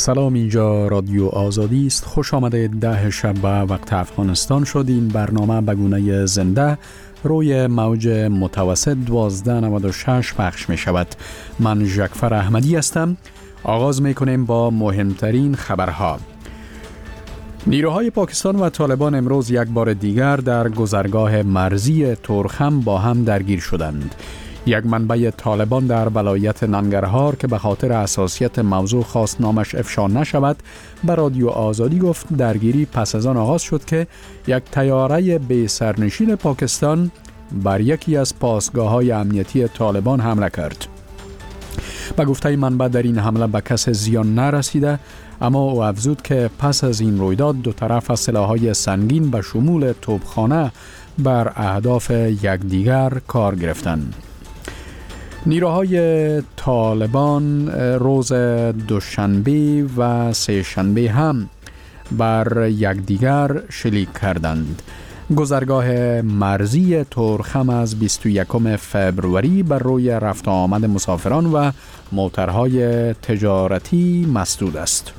سلام، اینجا رادیو آزادی است. خوش آمده. 10 شب به وقت افغانستان شد. این برنامه به گونه زنده روی موج متوسط 1296 پخش می شود. من ژکفر احمدی هستم. آغاز می کنیم با مهمترین خبرها. نیروهای پاکستان و طالبان امروز یک بار دیگر در گذرگاه مرزی تورخم با هم درگیر شدند. یک منبع طالبان در ولایت ننگرهار که به خاطر حساسیت موضوع خواست نامش افشا نشود به رادیو آزادی گفت درگیری پس از آن آغاز شد که یک طیاره بی سرنشین پاکستان بر یکی از پاسگاه‌های امنیتی طالبان حمله کرد. به گفته منبع در این حمله به کس زیان نرسیده، اما او افزود که پس از این رویداد دو طرف از سلاح‌های سنگین به شمول توپخانه بر اهداف یکدیگر کار گرفتند. نیروهای طالبان روز دوشنبه و سه شنبه هم بر یکدیگر شلیک کردند. گذرگاه مرزی تورخم از 21 فبروری بر روی رفت آمد مسافران و موترهای تجارتی مسدود است.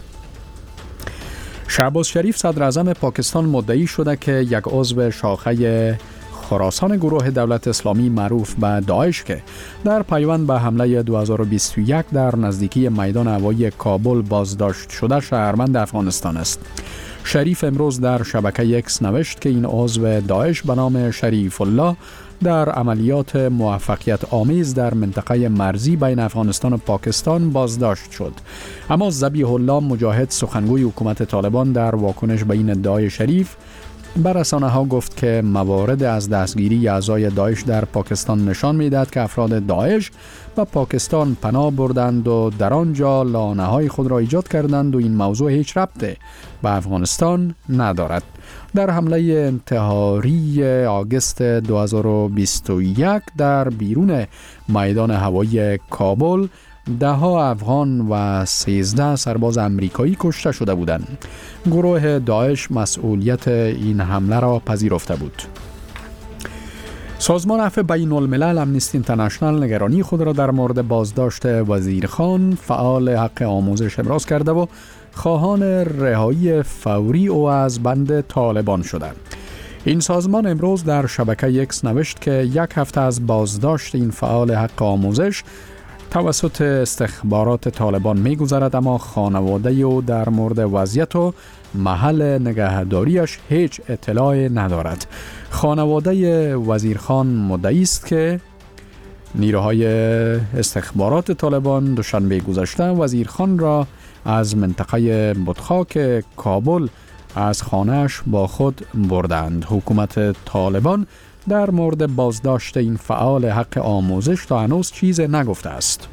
شهباز شریف صدر اعظم پاکستان مدعی شده که یک عضو شاخه خراسان گروه دولت اسلامی معروف به داعش که در پیوند به حمله 2021 در نزدیکی میدان هوایی کابل بازداشت شده شهروند افغانستان است. شریف امروز در شبکه اکس نوشت که این عضو داعش به نام شریف الله در عملیات موفقیت آمیز در منطقه مرزی بین افغانستان و پاکستان بازداشت شد. اما ذبیح الله مجاهد سخنگوی حکومت طالبان در واکنش به این ادعای شریف بر رسانه‌ها گفت که موارد از دستگیری اعضای داعش در پاکستان نشان می‌دهد که افراد داعش به پاکستان پناه بردند و در آنجا لانه‌های خود را ایجاد کردند و این موضوع هیچ ربطی به افغانستان ندارد. در حمله انتحاری آگوست 2021 در بیرون میدان هوایی کابل 10 افغان و 13 سرباز امریکایی کشته شده بودند. گروه داعش مسئولیت این حمله را پذیرفته بود. سازمان عفو بین الملل امنیستی اینترنشنال نگرانی خود را در مورد بازداشت وزیرخان فعال حق آموزش ابراز کرده و خواهان رهایی فوری او از بند طالبان شده. این سازمان امروز در شبکه اکس نوشت که یک هفته از بازداشت این فعال حق آموزش توسط استخبارات طالبان می‌گذرد، اما خانواده او در مورد وضعیت و محل نگهداریش هیچ اطلاعی ندارد. خانواده وزیرخان مدعی است که نیروهای استخبارات طالبان دوشنبه گذشته وزیرخان را از منطقه بطخاک کابل از خانه‌اش با خود بردند. حکومت طالبان در مورد بازداشت این فعال حق آموزش تا هنوز چیز نگفته است.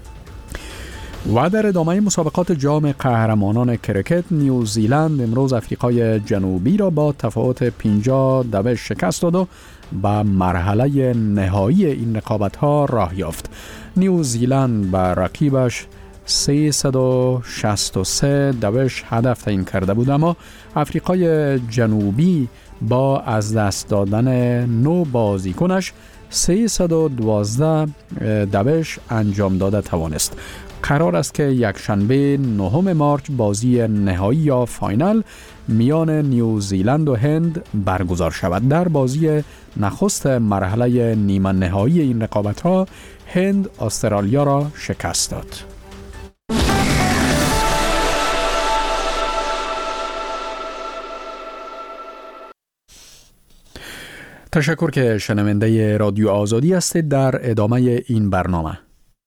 و در ادامه مسابقات جام قهرمانان کرکت نیوزیلند امروز آفریقای جنوبی را با تفاوت 50-2 شکست داد و به مرحله نهایی این رقابت‌ها راه یافت. نیوزیلند به رقیبش 363 هدف تعیین کرده بود، اما آفریقای جنوبی با از دست دادن 9 بازیکنش 312 انجام داده توانست. قرار است که یک شنبه 9 مارچ بازی نهایی یا فاینال میان نیوزیلند و هند برگزار شود. در بازی نخست مرحله نیمه نهایی این رقابت‌ها هند استرالیا را شکست داد. تشکر که شنونده رادیو آزادی هستید. در ادامه این برنامه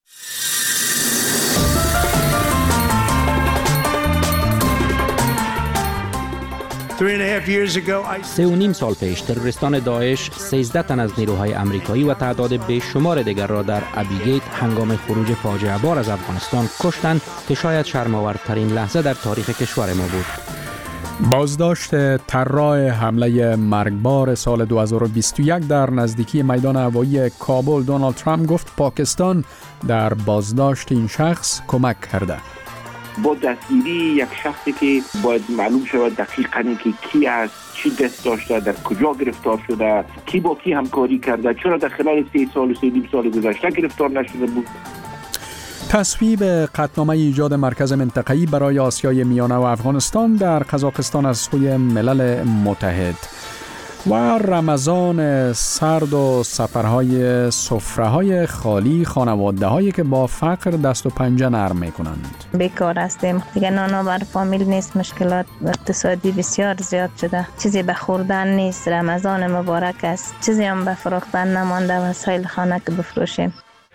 3.5 سال پیش تروریستان داعش 13 تن از نیروهای امریکایی و تعداد بیشمار دیگر را در ابیگیت هنگام خروج فاجعه بار از افغانستان کشتند که شاید شرم‌آورترین لحظه در تاریخ کشور ما بود. بازداشت طراح حمله مرگبار سال 2021 در نزدیکی میدان هوایی کابل دونالد ترامپ گفت پاکستان در بازداشت این شخص کمک کرده. با دستگیری یک شخصی که باید معلوم شود دقیقاً که کی است، چی دست داشته، در کجا گرفتار شده، کی با کی همکاری کرده، چرا در خلال 3 سال و 3.5 سال گذشته گرفتار نشده بود. تصویب قطعنامه ایجاد مرکز منطقه‌ای برای آسیای میانه و افغانستان در قزاقستان از سوی ملل متحد و رمضان سرد و سفرهای سفره‌های خالی خانواده‌هایی که با فقر دست و پنجه نرم می‌کنند. بیکار هستیم دیگه، نانا بر فامیل نیست، مشکلات اقتصادی بسیار زیاد شده، چیزی به خوردن نیست، رمضان مبارک است، چیزی هم به فروختن نمانده، وسایل خانه که بفروشیم.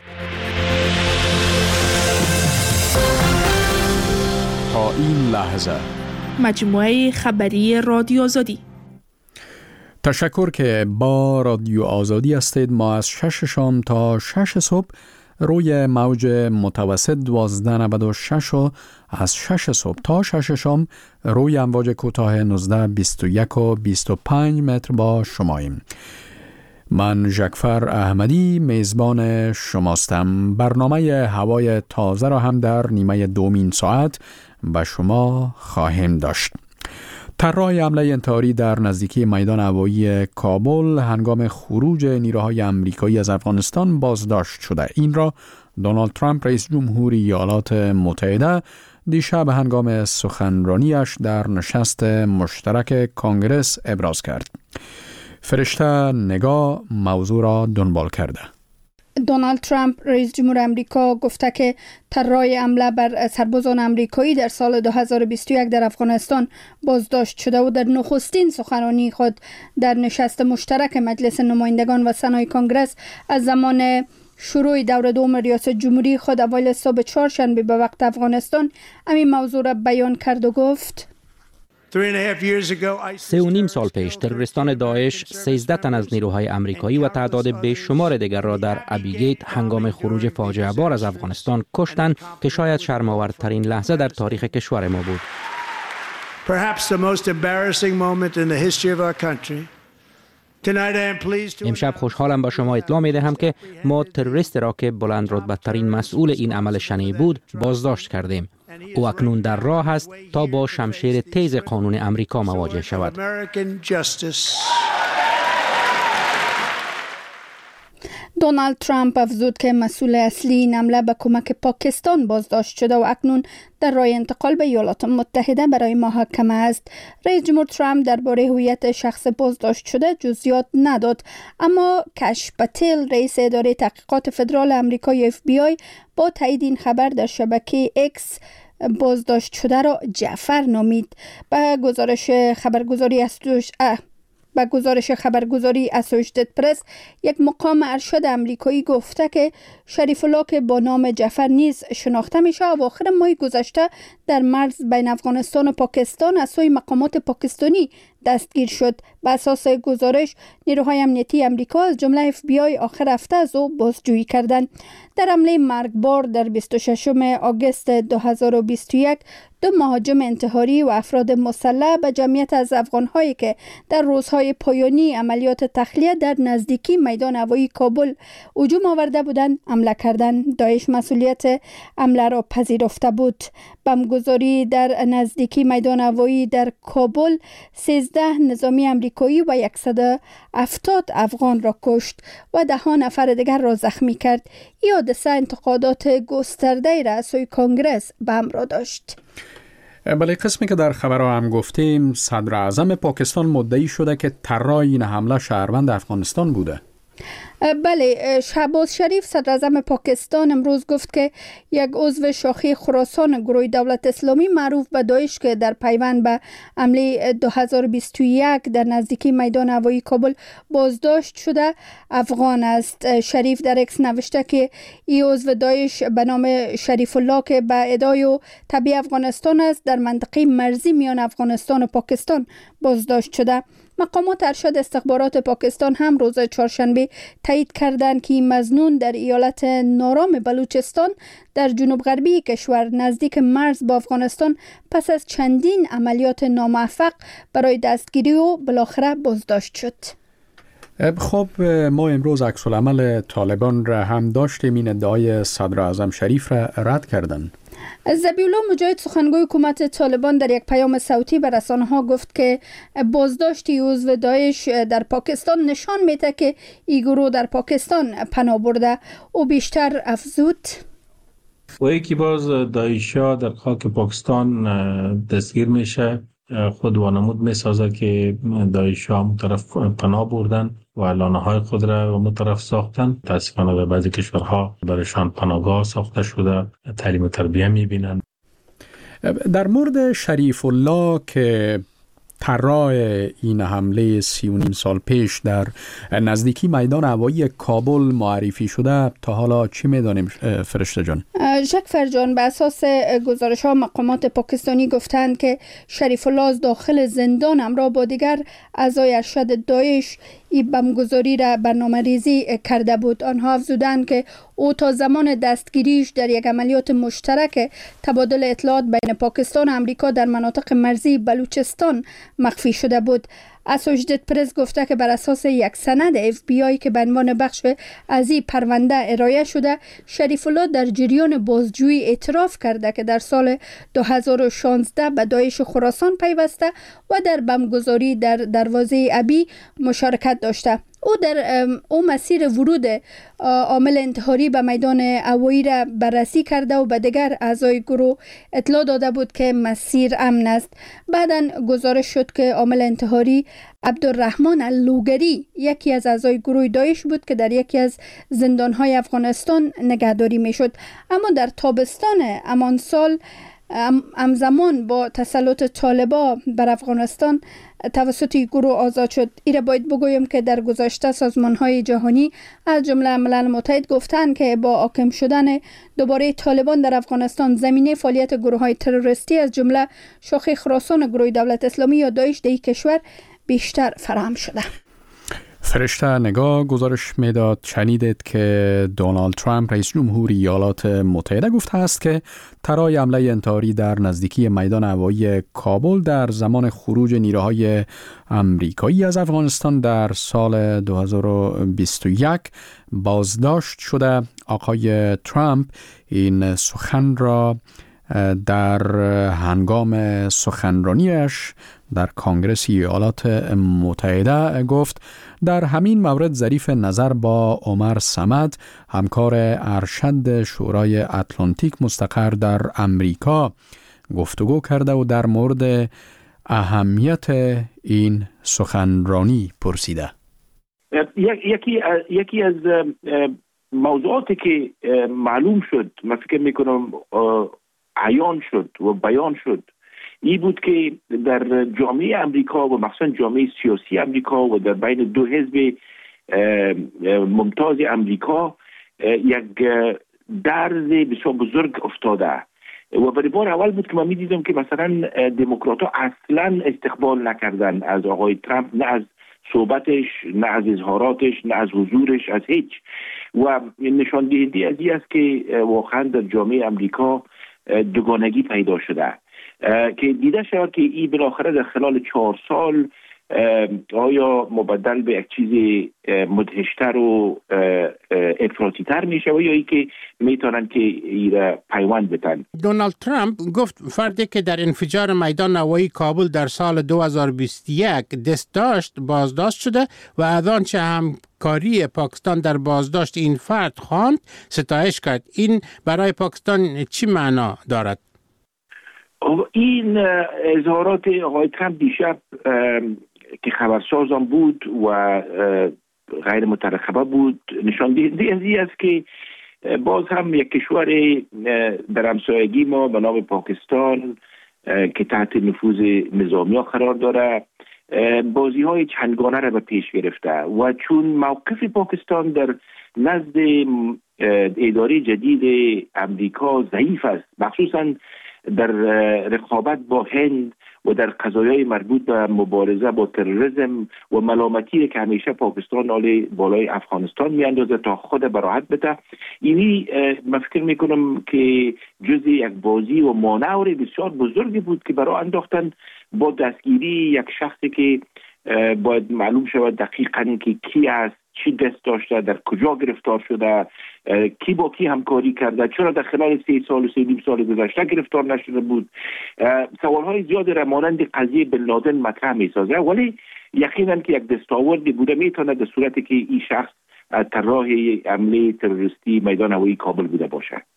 تا این لحظه مجموعه خبری رادیو آزادی. تشکر که با رادیو آزادی هستید. ما از 6 شام تا 6 صبح روی موج متوسط 1296 و از 6 صبح تا 6 شام روی امواج کوتاه 19، 21 و 25 متر با شماییم. من ژکفر احمدی میزبان شماستم. برنامه هوای تازه را هم در نیمه دومین ساعت به شما خواهیم داشت. طراح حمله انتحاری در نزدیکی میدان هوایی کابل هنگام خروج نیروهای آمریکایی از افغانستان بازداشت شده. این را دونالد ترامپ رئیس جمهوری ایالات متحده دیشب هنگام سخنرانیش در نشست مشترک کنگره ابراز کرد. فرشته نگاه موضوع را دنبال کرده. دونالد ترامپ رئیس جمهور امریکا گفته که طراح حمله بر سربازان امریکایی در سال 2021 در افغانستان بازداشت شده و در نخستین سخنرانی خود در نشست مشترک مجلس نمایندگان و سنای کنگره از زمان شروع دوره دوم ریاست جمهوری خود اوایل صبح چهارشنبه به وقت افغانستان همین موضوع را بیان کرد و گفت 3.5 سال پیش تروریستان داعش 13 تن از نیروهای آمریکایی و تعداد بیشمار دیگر را در ابیگیت هنگام خروج فاجعه بار از افغانستان کشتند که شاید شرم‌آورترین لحظه در تاریخ کشور ما بود. امشب خوشحالم با شما اطلاع می دهم که ما تروریست را که بلند رتبه ترین مسئول این عمل شنیع بود بازداشت کردیم. او اکنون در راه است تا با شمشیر تیز قانون امریکا مواجه شود. دونالد ترامپ افزود که مسئول اصلی این حمله به کمک پاکستان بازداشت شده و اکنون در راه انتقال به ایالات متحده برای محاکمه است. رئیس جمهور ترامپ درباره هویت شخص بازداشت شده جزئیات نداد، اما کش پتیل رئیس اداره تحقیقات فدرال آمریکای FBI با تایید این خبر در شبکه X بازداشت شده را جعفر نامید. به گزارش خبرگزاری اسوشیتد پرس یک مقام ارشد امریکایی گفته که شریف الله که با نام جعفر نیز شناخته میشه اواخر ماه گذشته در مرز بین افغانستان و پاکستان از سوی مقامات پاکستانی دستگیر شد. به اساس گزارش نیروهای امنیتی امریکا از جمله FBI آخر هفته از او بازجویی کردند. در حمله مرگبار در 26 آگوست 2021 دو مهاجم انتحاری و افراد مسلح به جمعیت از افغان‌هایی که در روزهای پایانی عملیات تخلیه در نزدیکی میدان هوایی کابل هجوم آورده بودند حمله کردند. داعش مسئولیت حمله را پذیرفته بود. بمبگذاری در نزدیکی میدان هوایی در کابل 13 نظامی امریکایی و 170 افغان را کشت و 10 نفر دیگر را زخمی کرد. این حادثه انتقادات گسترده را از سوی کنگرس به همراه داشت. بله، قسمی که در خبرها هم گفتیم صدر اعظم پاکستان مدعی شده که طراح این حمله شهروند افغانستان بوده. بله، شهباز شریف صدر اعظم پاکستان امروز گفت که یک عضو شاخه خراسان گروه دولت اسلامی معروف به داعش که در پیوند به حمله 2021 در نزدیکی میدان هوایی کابل بازداشت شده افغان است. شریف در اکس نوشته که این عضو داعش به نام شریف الله که به ادعای او تبع افغانستان است در منطقه مرزی میان افغانستان و پاکستان بازداشت شده. مقامات ارشد استخبارات پاکستان هم روز چهارشنبه تایید کردند که مظنون در ایالت نارام بلوچستان در جنوب غربی کشور نزدیک مرز با افغانستان پس از چندین عملیات ناموفق برای دستگیری و بالاخره بازداشت شد. خب ما امروز عکس العمل طالبان را هم داشتیم. این ادعای صدر اعظم شریف را رد کردند. ذبیحالله مجاهد سخنگوی حکومت طالبان در یک پیام صوتی به رسانه‌ها گفت که بازداشت عضو داعش در پاکستان نشان میده که این گروه در پاکستان پناه برده. او بیشتر افزود و یکی باز داعش‌ها در خاک پاکستان دستگیر میشه، خود وانمود میسازه که داعش‌ها هم طرف پناه بردن و لانه‌های خود را و طرف ساختن. متاسفانه در بعضی کشورها برایشان پناهگاه ساخته شده، تعلیم و تربیه میبینن. در مورد شریف الله که طراح این حمله 3.5 سال پیش در نزدیکی میدان هوایی کابل معرفی شده، تا حالا چی میدانیم فرشته جان؟ ژکفر جان، به اساس گزارش ها مقامات پاکستانی گفتند که شریف الله از داخل زندان همراه با دیگر اعضای ارشد داعش این بمبگذاری را برنامه ریزی کرده بود. آنها افزودند که او تا زمان دستگیریش در یک عملیات مشترک تبادل اطلاعات بین پاکستان و امریکا در مناطق مرزی بلوچستان مخفی شده بود. اسوشیتد پرس گفته که بر اساس یک سند FBI که به عنوان بخش از این پرونده ارائه شده، شریف الله در جریان بازجویی اعتراف کرده که در سال 2016 به داعش خراسان پیوسته و در بمبگذاری در دروازه ابی مشارکت داشته. او مسیر ورود عامل انتحاری به میدان هوایی را بررسی کرده و به دیگر اعضای گروه اطلاع داده بود که مسیر امن است. بعداً گزارش شد که عامل انتحاری عبدالرحمن اللوگری یکی از اعضای گروه داعش بود که در یکی از زندانهای افغانستان نگهداری میشد، اما در تابستان همان سال همزمان با تسلط طالبان بر افغانستان توسط گروه آزاد شد. ایره باید بگویم که در گذشته سازمان‌های جهانی از جمله ملل متحد گفتند که با حاکم شدن دوباره طالبان در افغانستان زمینه فعالیت گروه‌های تروریستی از جمله شاخه خراسان گروه دولت اسلامی یا داعش در کشور بیشتر فراهم شده. فرشته نگاه گزارش میداد شنیدید که دونالد ترامپ رئیس جمهور ایالات متحده گفته است که طرح حمله انتحاری در نزدیکی میدان هوایی کابل در زمان خروج نیروهای آمریکایی از افغانستان در سال 2021 بازداشت شده. آقای ترامپ این سخن را در هنگام سخنرانیش در کنگره ایالات متحده گفت. در همین مورد ظریف نظر با عمر صمد، همکار ارشد شورای اتلانتیک مستقر در امریکا، گفتگو کرده و در مورد اهمیت این سخنرانی پرسیده. یکی از موضوعاتی که معلوم شد، من فکر میکنم عیان شد و بیان شد، این بود که در جامعه امریکا و مخصوصا جامعه سیاسی امریکا و در بین دو حزب ممتاز امریکا یک درز بسیار بزرگ افتاده و برای بار اول بود که من می‌دیدم که مثلا دموکرات‌ها اصلا استقبال نکردن از آقای ترامپ، نه از صحبتش، نه از اظهاراتش، نه از حضورش، از هیچ. و نشان دهنده از این است که واقعا در جامعه امریکا دوگانگی پیدا شده که دیده شد که این بالاخره در خلال 4 سال آیا مبدل به یک چیز مدهشتر و افراطی تر میشه و یا ای که میتونن که این پیوند بدن. دونالد ترامپ گفت فردی که در انفجار میدان هوایی کابل در سال 2021 دست داشت بازداشت شده و از آنچه همکاری پاکستان در بازداشت این فرد خواند ستایش کرد. این برای پاکستان چی معنا دارد؟ این اظهارات آقای ترامپ دیشب که خبرسازم بود و غیر مترقبه بود نشان دهنده از این است که باز هم یک کشور در همسایگی ما به نام پاکستان که تحت نفوذ نظامی ها قرار داره بازی های چندگانه را به پیش گرفته و چون موقف پاکستان در نزد اداره جدید امریکا ضعیف است، مخصوصا در رقابت با هند و در قضایای مربوط به مبارزه با تروریسم و ملامتی که همیشه پاکستان بالای افغانستان میاندازه تا خود براحت بده، اینی من فکر میکنم که جزء یک بازی و مانور بسیار بزرگی بود که برای انداختن با دستگیری یک شخصی که باید معلوم شود دقیقاً که کی است، چی دست داشته، در کجا گرفتار شده، کی با کی همکاری کرده، چرا در خلال 3 سال و 3.5 سال گذشته گرفتار نشده بود. سوالهای زیاد را مانند قضیه بن لادن مطرح می‌سازه، ولی یقینا که یک دستاوردی بوده میتونه در صورتی که این شخص طراح حمله تروریستی میدان هوایی کابل بوده باشه.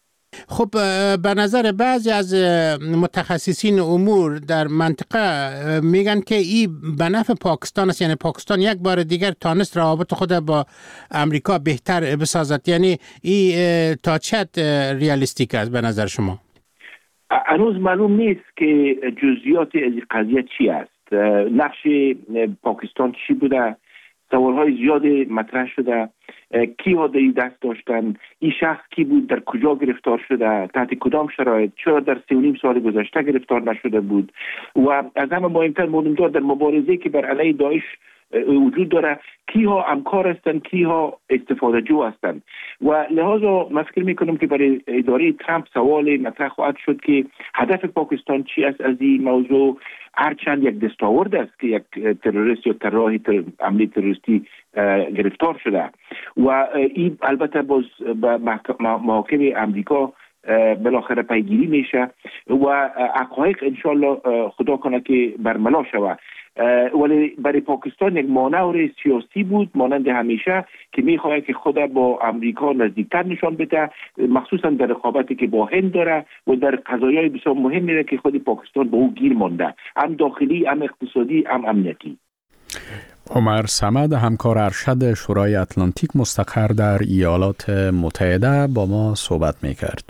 خب به نظر بعضی از متخصصین امور در منطقه میگن که این به نفع پاکستان است، یعنی پاکستان یک بار دیگر تانست روابط خود با امریکا بهتر بسازد. یعنی این تا چه ریالیستیک است به نظر شما؟ هنوز معلوم نیست که جزئیات از قضیه چی است. نقش پاکستان چی بوده؟ سوالهای زیاد مطرح شده. کی ها در دست داشتن؟ این شخص کی بود؟ در کجا گرفتار شده؟ تحت کدام شرایط؟ چرا در 3.5 سال گذشته گرفتار نشده بود؟ و از همه مهمتر مهمدار در مبارزه که بر علیه داعش وجود داره، کی ها همکار هستند، کی ها استفاده جو هستند. و لحاظا من فکر میکنم که برای اداره ترامپ سوال مطرح خواهد شد که هدف پاکستان چی است از این موضوع. هرچند یک دستاورد است که یک تروریست یا طراح عملی تروریستی گرفتار شده و این البته باز به محاکم امریکا بالاخره پیگیری میشه و حقایق انشالله خدا کنه که برملا شود. ولی برای پاکستان یک مانور سیاسی بود مانند همیشه که میخواد که خود با امریکا نزدیکتر نشان بده، مخصوصا در رقابتی که با هند داره و در قضایای بسیار مهمی که خود پاکستان به او گیر مانده، هم داخلی، هم اقتصادی، هم امنیتی. عمر صمد، همکار ارشد شورای اتلانتیک مستقر در ایالات متحده، با ما صحبت میکرد.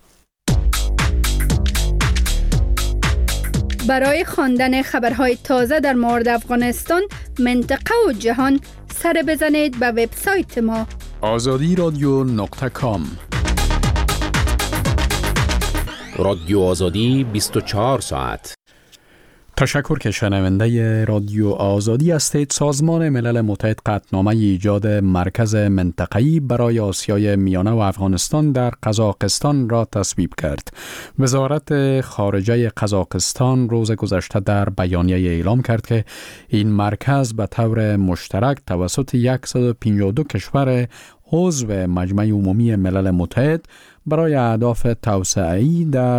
برای خواندن خبرهای تازه در مورد افغانستان، منطقه و جهان، سر بزنید به وبسایت ما azadi.com. رادیو آزادی 24 ساعت. تشکر که شنونده رادیو آزادی هستید. سازمان ملل متحد قطعنامه ایجاد مرکز منطقه‌ای برای آسیای میانه و افغانستان در قزاقستان را تصویب کرد. وزارت خارجه قزاقستان روز گذشته در بیانیه اعلام کرد که این مرکز به طور مشترک توسط 152 کشور عضو مجمع عمومی ملل متحد برای اهداف توسعه‌ای در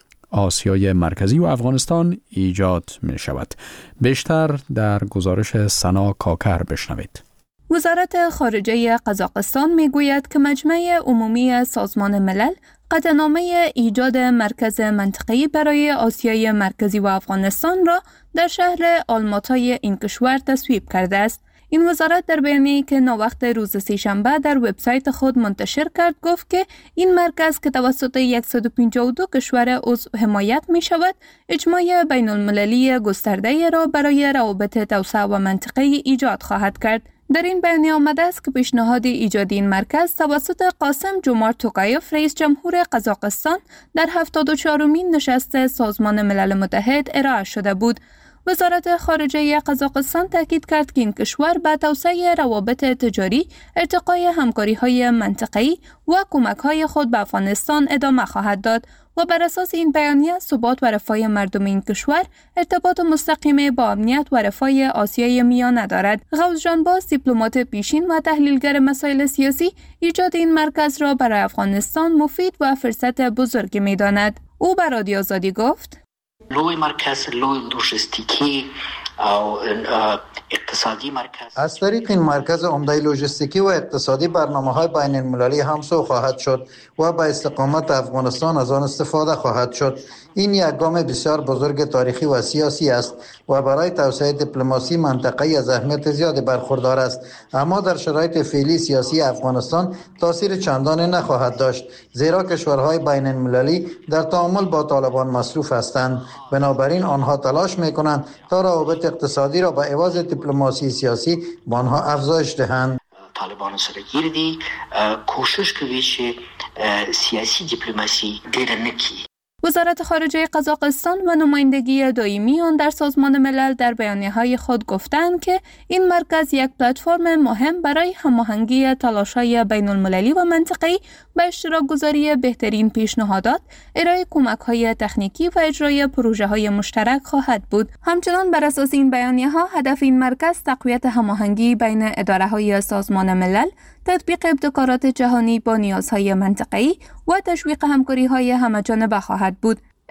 آسیای مرکزی و افغانستان ایجاد می شود. بیشتر در گزارش سنا کاکر بشنوید. وزارت خارجه قزاقستان می گوید که مجمع عمومی سازمان ملل قطعنامه ایجاد مرکز منطقه‌ای برای آسیای مرکزی و افغانستان را در شهر آلماتای این کشور تصویب کرده است. این وزارت در بیانیه‌ای که ناوقت روز سه‌شنبه در وبسایت خود منتشر کرد گفت که این مرکز که توسط 152 کشور عضو حمایت می شود، اجماع بین المللی گسترده را برای روابط توسعه و منطقه‌ای ایجاد خواهد کرد. در این بیانیه آمده است که پیشنهاد ایجاد این مرکز توسط قاسم جومارت توکایف رئیس جمهور قزاقستان در 74مین نشست سازمان ملل متحد ارائه شده بود. وزارت خارجه قزاقستان تاکید کرد که این کشور به توسعه روابط تجاری، ارتقای همکاری‌های منطقه‌ای و کمک‌های خود به افغانستان ادامه خواهد داد و بر اساس این بیانیه ثبات و رفاه مردم این کشور ارتباط مستقیم با امنیت و رفاه آسیای میانه دارد. غوث جانباز، دیپلمات پیشین و تحلیلگر مسائل سیاسی، ایجاد این مرکز را برای افغانستان مفید و فرصت بزرگی می‌داند. او به رادیو آزادی گفت: لوی مرکز، لوی لوجستیکی او اقتصادی مرکز. از طریق این مرکز عمده لوجستیکی و اقتصادی برنامه‌های بین المللی همسو خواهد شد و به استقامت افغانستان از آن استفاده خواهد شد. این یک گام بسیار بزرگ تاریخی و سیاسی است و برای توسعه دیپلماسی منطقه‌ای از اهمیت زیادی برخوردار است، اما در شرایط فعلی سیاسی افغانستان تاثیر چندانی نخواهد داشت، زیرا کشورهای بین المللی در تعامل با طالبان مصروف هستند. بنابراین آنها تلاش می‌کنند تا روابط اقتصادی را به عوض دیپلماسی سیاسی با آنها افزایش دهند. طالبان سره گیردی کوشش کوي چې سیاسی دیپلماسی ډېر نکړي. وزارت خارجه قزاقستان و نمایندگی دائمی آن در سازمان ملل در بیانیه‌های خود گفتند که این مرکز یک پلتفرم مهم برای هماهنگی تلاش‌های بین‌المللی و منطقه‌ای به اشتراک گذاری بهترین پیشنهادات، ارائه کمک‌های تکنیکی و اجرای پروژه‌های مشترک خواهد بود. همچنان بر اساس این بیانیه‌ها هدف این مرکز تقویت هماهنگی بین اداره‌های سازمان ملل، تطبیق ابتکارات جهانی با نیازهای منطقه‌ای و تشویق همکاری‌های همه‌جانبه خواهد بود.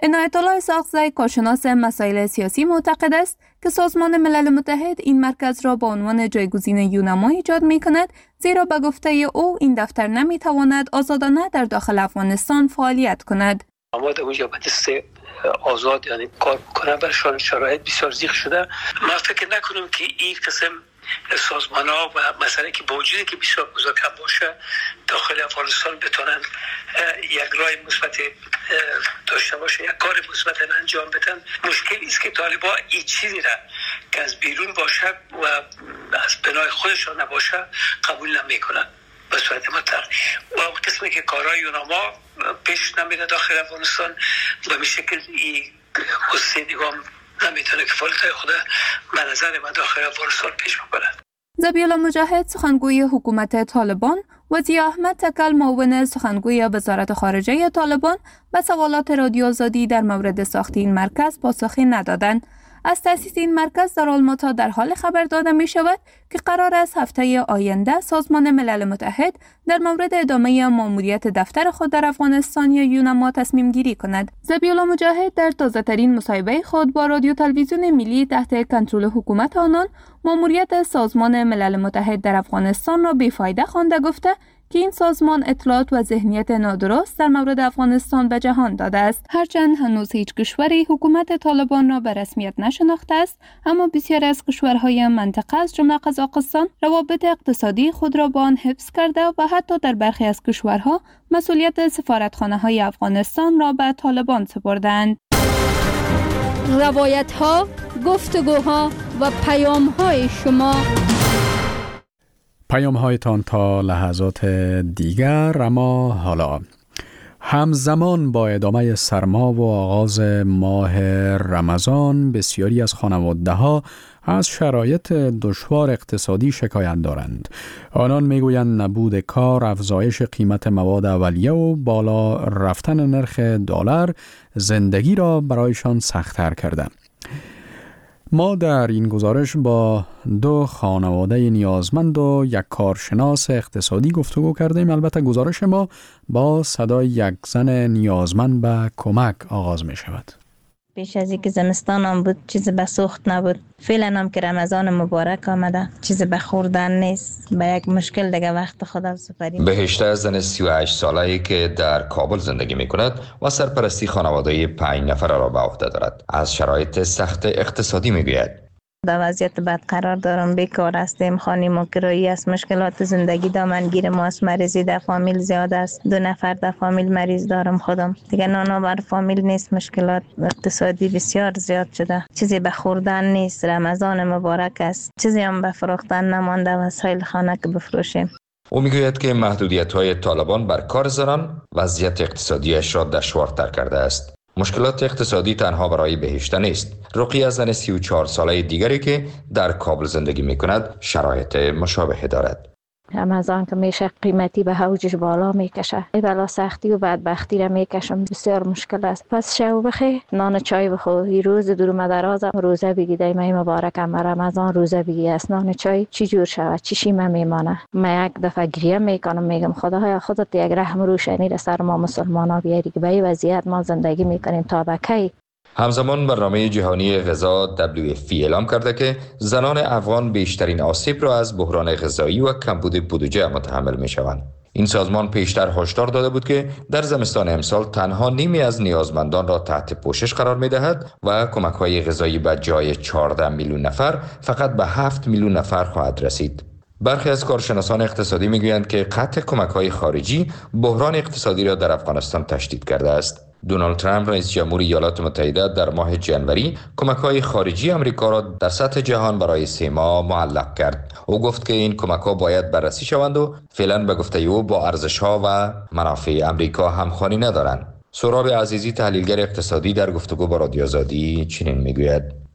عنایت الله ساقزی کارشناس مسائل سیاسی معتقد است که سازمان ملل متحد این مرکز را به عنوان جایگزین یونما ایجاد می کند، زیرا به گفته او این دفتر نمی تواند آزادانه در داخل افغانستان فعالیت کند. اما در اونجا به دست آزاد یعنی کار کنه برشان شرایط بسیار زیغ شده. من فکر نکنم که این قسم سازمان ها و مسئله که با وجودی که بسیار بزرگ باشه داخل افغانستان بتونن یک راه مثبت داشته باشه، یک کار مثبت انجام بدن. مشکلی است که طالبان این چیزی را که از بیرون باشه و از بنای خودشان نباشه قبول نمیکنن به صورت مطلق. و قسمی که کارهای یوناما پیش نمیره داخل افغانستان و به شکل این قصه دیگام نمیتونه که فعالیت خود به نظر من داخل افغانستان پیش ببرد. ذبیحالله مجاهد سخنگوی حکومت طالبان و ضیاء احمد تکل معاون سخنگوی وزارت خارجه طالبان به سوالات رادیو آزادی در مورد ساخت این مرکز پاسخی ندادند. از تأسیس این مرکز در آلماتا در حال خبر داده می شود که قرار است هفته آینده سازمان ملل متحد در مورد ادامه ماموریت دفتر خود در افغانستان یا یونما تصمیم گیری کند. ذبیحالله مجاهد در تازه ترین مصاحبه خود با رادیو تلویزیون ملی تحت کنترل حکومت آنان ماموریت سازمان ملل متحد در افغانستان را بیفایده خوانده گفته که این سازمان اطلاعات و ذهنیت نادرست در مورد افغانستان به جهان داده است. هرچند هنوز هیچ کشوری حکومت طالبان را به رسمیت نشناخته است، اما بسیاری از کشورهای منطقه از جمله قزاقستان روابط اقتصادی خود را با آن حفظ کرده و حتی در برخی از کشورها مسئولیت سفارتخانه‌های افغانستان را به طالبان سپردند. روایت‌ها، گفتگوها و پیام‌های شما. پیام‌هایتان تا لحظات دیگر. اما حالا همزمان با ادامه سرما و آغاز ماه رمضان بسیاری از خانواده‌ها از شرایط دشوار اقتصادی شکایت دارند. آنان میگویند نبود کار، افزایش قیمت مواد اولیه و بالا رفتن نرخ دلار زندگی را برایشان سخت‌تر کرده. ما در این گزارش با دو خانواده نیازمند و یک کارشناس اقتصادی گفتگو کردیم. البته گزارش ما با صدای یک زن نیازمند به کمک آغاز می شود. پیش از اینکه زمستان هم بود چیز به سوخت نبود. فعلا هم که رمضان مبارک آمده چیز به خوردن نیست. به یک مشکل دیگه وقت خدا سپاریم. بهشته زن 38 ساله‌ای که در کابل زندگی می‌کند و سرپرستی خانواده 5 نفره را به عهده دارد از شرایط سخت اقتصادی میگوید. در وضعیت بد قرار دارم، بیکار هستیم، خانه ما کرایی است، مشکلات زندگی دامنگیر ما است، مریضی در فامیل زیاد است، 2 نفر در فامیل مریض دارم خودم، دیگه نانا بر فامیل نیست، مشکلات اقتصادی بسیار زیاد شده، چیزی به خوردن نیست، رمضان مبارک است، چیزی هم به فروختن نمانده، وسایل خانه که بفروشیم. او میگوید که محدودیت‌های طالبان بر کار زنان وضعیت اقتصادیش را دشوارتر کرده است. مشکلات اقتصادی تنها برای بهشته نیست. رقیه زن 34 ساله دیگری که در کابل زندگی می‌کند شرایط مشابه دارد. رمضان که میشه قیمتی به اوجش بالا میکشه، بلا سختی و بدبختی را میکشم، بسیار مشکل است. پس شو بخیر، نان چای بخور، این روز دور درازم روزه بگیری، مای مبارکم رمضان روزه بگیری است، نان چای چی جور شود، چی شیمه میمانه. من یک دفعه گریه میکنم، میگم خدایا خودت یک رحم روشنی را سر ما مسلمانا بیاری که به این وضعیت ما زندگی میکنیم تا به کی. همزمان برنامه جهانی غذا WFP اعلام کرده که زنان افغان بیشترین آسیب را از بحران غذایی و کمبود بودجه متحمل می شوند. این سازمان پیشتر هشدار داده بود که در زمستان امسال تنها نیمی از نیازمندان را تحت پوشش قرار می دهد و کمک‌های غذایی به جای 14 میلیون نفر فقط به 7 میلیون نفر خواهد رسید. برخی از کارشناسان اقتصادی میگویند که قطع کمک‌های خارجی بحران اقتصادی را در افغانستان تشدید کرده است. دونالد ترامپ رئیس جمهور ایالات متحده در ماه ژانویه کمک‌های خارجی آمریکا را در سطح جهان برای 3 ماه معلق کرد. او گفت که این کمک‌ها باید بررسی شوند و فعلا به گفته او با ارزش‌ها و منافع آمریکا همخوانی ندارند. سهراب عزیزی تحلیلگر اقتصادی در گفتگو با رادیو آزادی چنین میگوید.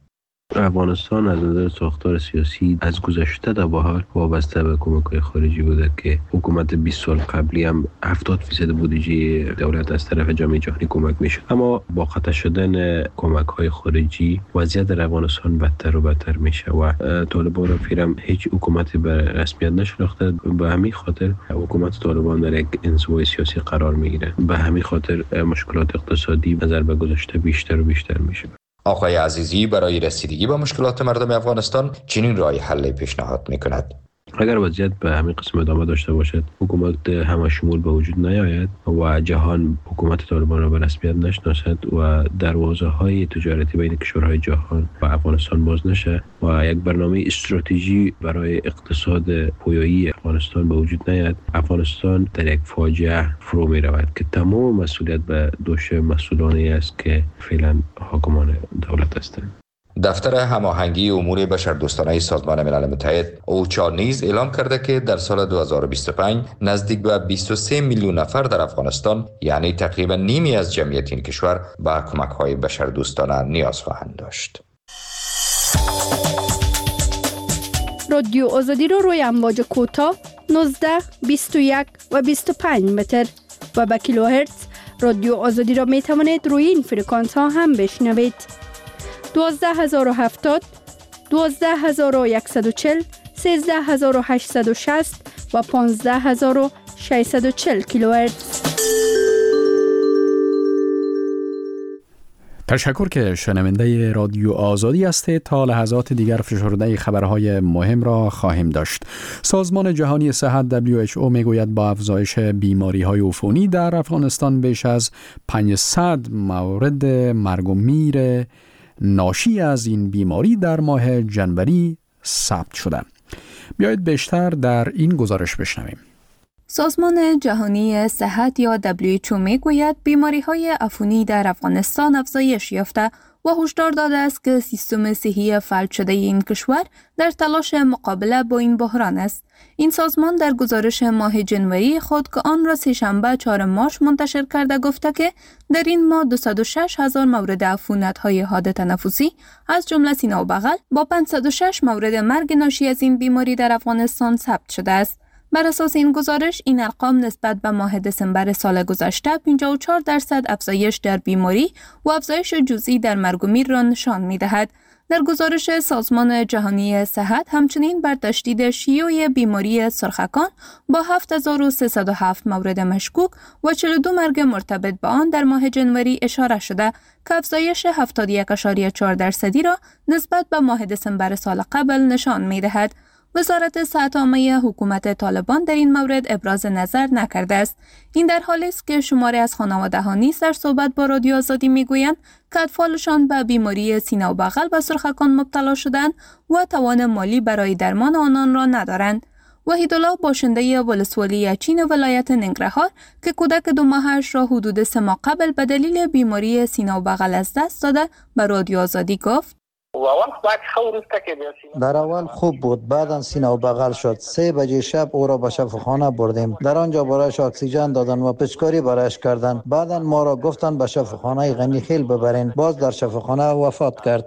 افغانستان از نظر ساختار سیاسی از گذشته تا به حال وابسته به کمک‌های خارجی بوده که حکومت 20 سال قبلی هم 70% بودجه دولت از طرف جامعه جهانی کمک میشد، اما با قطع شدن کمک‌های خارجی وضعیت در افغانستان بدتر و بدتر میشه و طالبان را فیرم هیچ حکومتی به رسمیت نشناخته. به همین خاطر حکومت طالبان در یک انزوای سیاسی قرار میگیره. به همین خاطر مشکلات اقتصادی نظر به گذشته بیشتر و بیشتر میشه. آقای عزیزی برای رسیدگی به مشکلات مردم افغانستان چنین راه حل پیشنهاد میکند. اگر وضعیت به همین قسم ادامه داشته باشد، حکومت همشمول به وجود نیاید و جهان حکومت طالبان را به رسمیت نشناسد و دروازه‌های تجارتی بین کشورهای جهان و افغانستان باز نشه و یک برنامه استراتژی برای اقتصاد پویایی افغانستان به وجود نیاید، افغانستان در یک فاجعه فرو می رود که تمام مسئولیت به دوش مسئولانی است که فعلا حاکمان دولت هستند. دفتر هماهنگی امور بشردوستانه سازمان ملل متحد اوچا نیز اعلام کرده که در سال 2025 نزدیک به 23 میلیون نفر در افغانستان، یعنی تقریبا نیمی از جمعیت این کشور، به کمک‌های بشردوستانه نیاز خواهند داشت. رادیو آزادی رو روی امواج کوتاه 19، 21 و 25 متر و به کیلوهرتز رادیو آزادی را می توانید روی این فرکانس ها هم بشنوید. 12070 12140 13860 و 15640 کیلوهرتز. تشکر که شنونده رادیو آزادی هستید. تا لحظات دیگر فشرده خبرهای مهم را خواهیم داشت. سازمان جهانی صحت WHO میگوید با افزایش بیماری‌های عفونی در افغانستان بیش از 500 مورد مرگ و میر ناشی از این بیماری در ماه جنوری ثبت شده. بیایید بیشتر در این گزارش بشنویم. سازمان جهانی صحت یا WHO میگوید بیماری‌های عفونی در افغانستان افزایش یافته و هشدار داده است که سیستم صحی فلج شده این کشور در تلاش مقابله با این بحران است. این سازمان در گزارش ماه جنوری خود که آن را سه‌شنبه 4 مارس منتشر کرده گفته که در این ماه 206,000 مورد عفونت‌های حاد تنفسی از جمله سینه و بغل با 506 مورد مرگ ناشی از این بیماری در افغانستان ثبت شده است. بر اساس این گزارش، این ارقام نسبت به ماه دسامبر سال گذشته 54% افزایش در بیماری و افزایش جزئی در مرگ و میر را نشان می‌دهد. در گزارش سازمان جهانی صحت همچنین بر تشدید شیوع بیماری سرخکان با 7307 مورد مشکوک و 42 مرگ مرتبط با آن در ماه جنوری اشاره شده که افزایش 71.4% را نسبت به ماه دسامبر سال قبل نشان می‌دهد. وزارت صحت عامه حکومت طالبان در این مورد ابراز نظر نکرده است. این در حالی است که شماری از خانواده‌ها نیز در صحبت با رادیو آزادی میگویند که اطفالشان به بیماری سینه و بغل و سرخکان مبتلا شدند و توان مالی برای درمان آنان را ندارند. وحیدالله باشنده ولسوالی اچین ولایت ننگرهار که کودک 2 ماهش را حدود 3 ماه قبل به دلیل بیماری سینه و بغل از دست داده به رادیو آزادی گفت: در اول خوب بود، بعداً سینه و بغل شد. 3 بجه شب او را به شفاخانه بردیم. در آنجا برایش اکسیژن دادن و پچکاری برایش کردند. بعداً ما را گفتند به شفاخانه غنی خیل ببرین. باز در شفاخانه وفات کرد.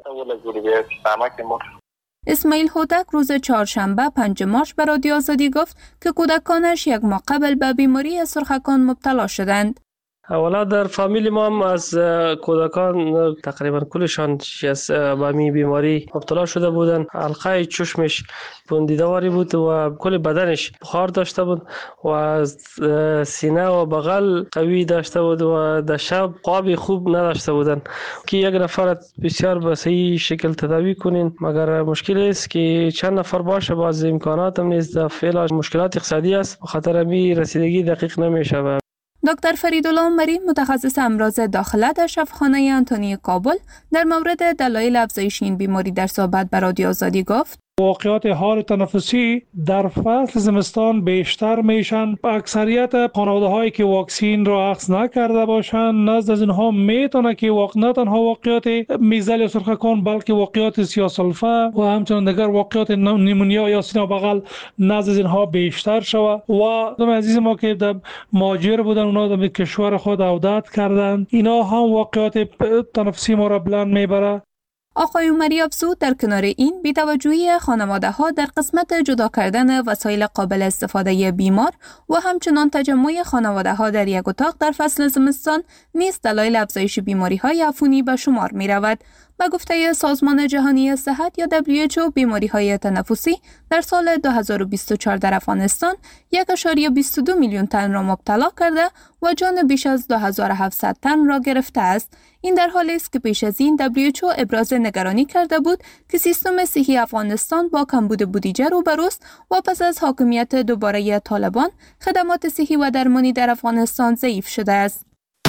اسماعیل هودک روز چهارشنبه 5 مارس به رادیو آزادی گفت که کودکانش 1 ماه قبل به بیماری سرخکان مبتلا شدند. اولا در فامیل ما هم از کودکان تقریبا کلشان از به بیماری مبتلا شده بودن. حلقه چشمش بندیدواری بود و کل بدنش بخار داشته بود و سینه و بغل قوی داشته بود و در شب خواب خوب نداشته بودن که 1 نفر بسیار به صحیح شکل تداوی کنین، مگر مشکل است که چند نفر باشه باز امکانات هم نیست. در فعل مشکلات اقتصادی است، بخاطر همین رسیدگی دقیق نمیشه. دکتر فریدالله عمری متخصص امراض داخله در شفاخانه انتونی کابل در مورد دلایل افزایش این بیماری در صحبت با رادیو آزادی گفت: واقعات حاد تنفسی در فصل زمستان بیشتر میشن. اکثریت خانواده هایی که واکسین را اخذ نکرده باشند، نزد از اینها میتونه که نه تنها واقعات میزل یا سرخکان بلکه واقعات سیاه‌سلفه و همچنین دیگر واقعات نیمونیا یا سینه و بغل نزد از اینها بیشتر شود. و دوستان عزیز ما که در مهاجر بودن، اونا در کشور خود عودت کردن، اینا هم واقعات تنفسی ما را بلند میبره. آقای عمری افزود در کنار این بی‌توجهی خانواده‌ها در قسمت جدا کردن وسایل قابل استفاده بیمار و همچنان تجمع خانواده‌ها در یک اتاق در فصل زمستان نیز دلایل افزایش بیماری‌های عفونی به شمار می‌رود. به گفته سازمان جهانی صحت یا WHO، بیماری‌های تنفسی در سال 2024 در افغانستان 1.22 میلیون تن را مبتلا کرده و جان بیش از 2700 تن را گرفته است. این در حالی است که پیش از این WHO ابراز نگرانی کرده بود که سیستم صحی افغانستان با کمبود بودجه روبروست و پس از حاکمیت دوباره طالبان خدمات صحی و درمانی در افغانستان ضعیف شده است.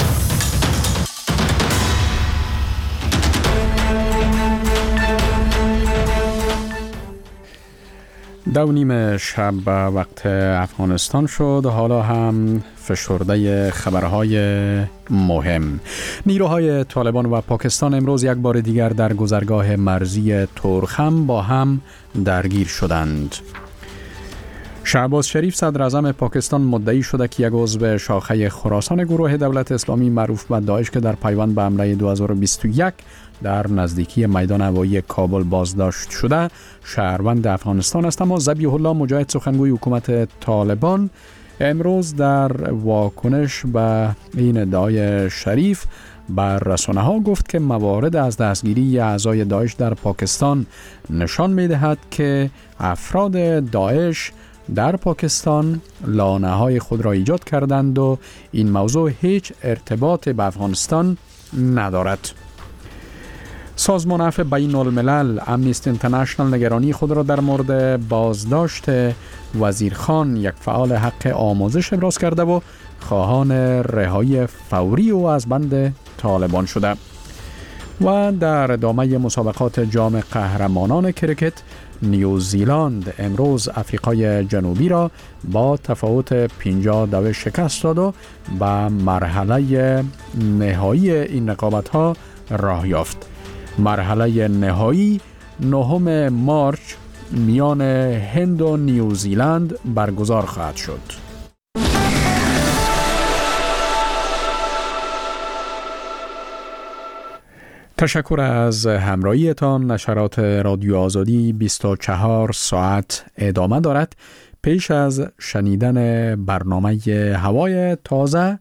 2:30 شب به وقت افغانستان شد. حالا هم فشرده خبرهای مهم. نیروهای طالبان و پاکستان امروز یک بار دیگر در گذرگاه مرزی تورخم با هم درگیر شدند. شهباز شریف صدر اعظم پاکستان مدعی شده که یک عضو شاخه خراسان گروه دولت اسلامی معروف به داعش که در پیوند به حمله 2021 در نزدیکی میدان هوایی کابل بازداشت شده شهروند افغانستان است. اما ذبیح الله مجاهد، سخنگوی حکومت طالبان، امروز در واکنش به این ادعای شریف بر رسانه‌ها گفت که موارد از دستگیری اعضای داعش در پاکستان نشان می‌دهد که افراد داعش در پاکستان لانه‌های خود را ایجاد کردند و این موضوع هیچ ارتباط به افغانستان ندارد. سازمان عفو بین الملل امنیستی اینترنشنال نگرانی خود را در مورد بازداشت وزیرخان، یک فعال حق آموزش، ابراز کرده و خواهان رهایی فوری او از بند طالبان شده. و در ادامه مسابقات جام قهرمانان کرکت، نیوزیلند امروز آفریقای جنوبی را با تفاوت 50 شکست داد و به مرحله نهایی این رقابت‌ها راه یافت. مرحله نهایی 9 مارچ میان هند و نیوزیلند برگزار خواهد شد. تشکر از همراهیتان. نشرات رادیو آزادی 24 ساعت ادامه دارد. پیش از شنیدن برنامه هوای تازه،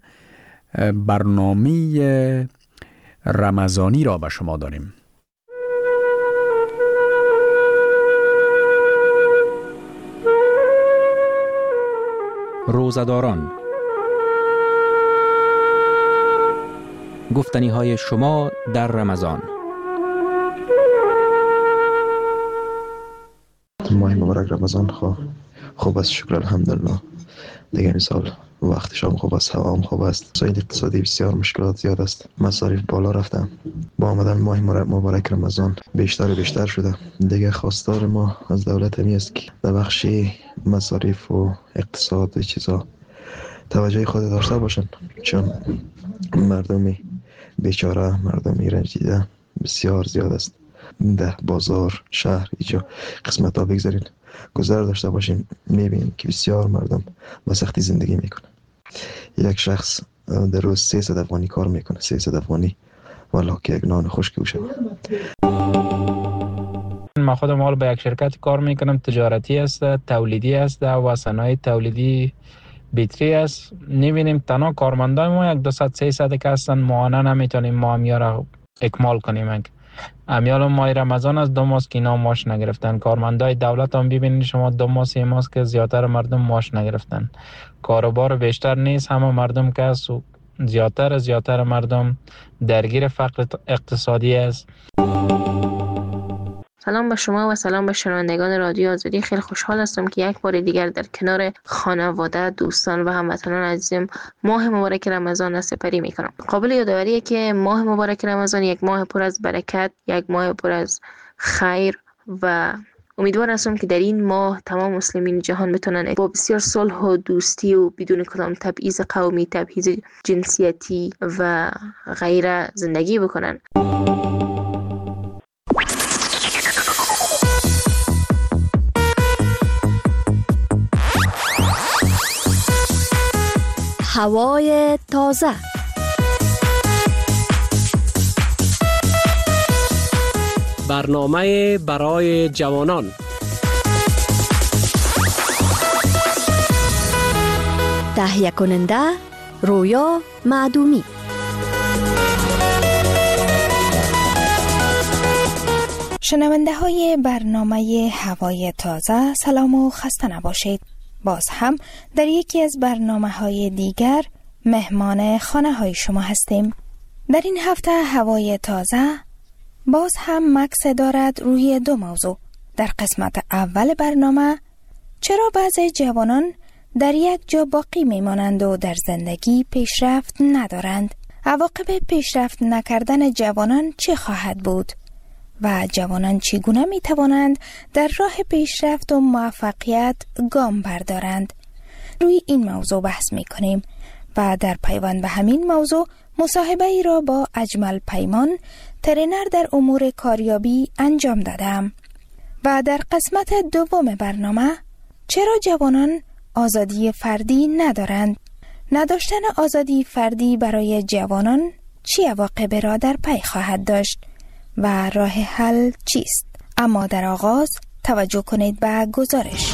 برنامه رمضانی را به شما داریم. روزه‌داران، گفتنی های شما در رمضان. ماه مبارک رمضان خوب است، شکر الحمدلله. دیگه این سال وقت شام خوب است، هوا هم خوب است. مسائل اقتصادی بسیار مشکلات زیاد است، مصارف بالا رفتن. با آمدن ماه مبارک رمضان بیشتر و بیشتر شده. دیگه خواستار ما از دولت همی است که در بخش مصارف و اقتصاد و چیزا توجه خود داشته باشند، چون مردم بیچاره، مردم رنجیده بسیار زیاد است. ده بازار، شهر، اینجا قسمت ها بگذارین گذر داشته باشیم، میبینیم که بسیار مردم با سختی زندگی میکنه. یک شخص در روز 300 افغانی کار میکنه، 300 افغانی والا که یک نان خشک بشه. ما خودم حال به یک شرکت کار میکنم، تجارتی است، تولیدی است و صنایع تولیدی بیتری است. نمیبینیم تنها کارمندای ما 100-300 که هستن، ماهانه نمیتونیم ما همیار را اکمال کنیم. امیال ماه رمضان از 2 ماه که اینا ماش نگرفتن. کارمندای دولت هم ببینید شما 2 ماه 3 ماه که زیادتر مردم ماش نگرفتن. کاروبار بیشتر نیست، همه مردم که است و زیادتر مردم درگیر فقر اقتصادی است. سلام به شما و سلام به شنوندگان رادیو آزادی. خیلی خوشحال هستم که یک بار دیگر در کنار خانواده، دوستان و هموطنان عزیزم ماه مبارک رمضان را سپری میکنم. قابل یادآوریه که ماه مبارک رمضان یک ماه پر از برکت، یک ماه پر از خیر و امیدوار هستم که در این ماه تمام مسلمین جهان بتونن با بسیار صلح و دوستی و بدون کدام تبعیض قومی، تبعیض جنسیتی و غیره زندگی بکنن. هوای تازه. برنامه برای جوانان. تهیه کننده رویا معدومی. شنونده های برنامه هوای تازه، سلام و خسته نباشید. باز هم در یکی از برنامه های دیگر مهمان خانه های شما هستیم. در این هفته هوای تازه باز هم مکس دارد روی دو موضوع. در قسمت اول برنامه چرا بعضی جوانان در یک جا باقی میمانند و در زندگی پیشرفت ندارند؟ عواقب پیشرفت نکردن جوانان چه خواهد بود؟ و جوانان چگونه می توانند در راه پیشرفت و موفقیت گام بردارند؟ روی این موضوع بحث می کنیم و در پیوند به همین موضوع مصاحبه ای را با اجمل پیمان، ترینر در امور کاریابی انجام دادم. و در قسمت دوم برنامه چرا جوانان آزادی فردی ندارند؟ نداشتن آزادی فردی برای جوانان چه عواقبی را در پی خواهد داشت و راه حل چیست؟ اما در آغاز توجه کنید به گزارش.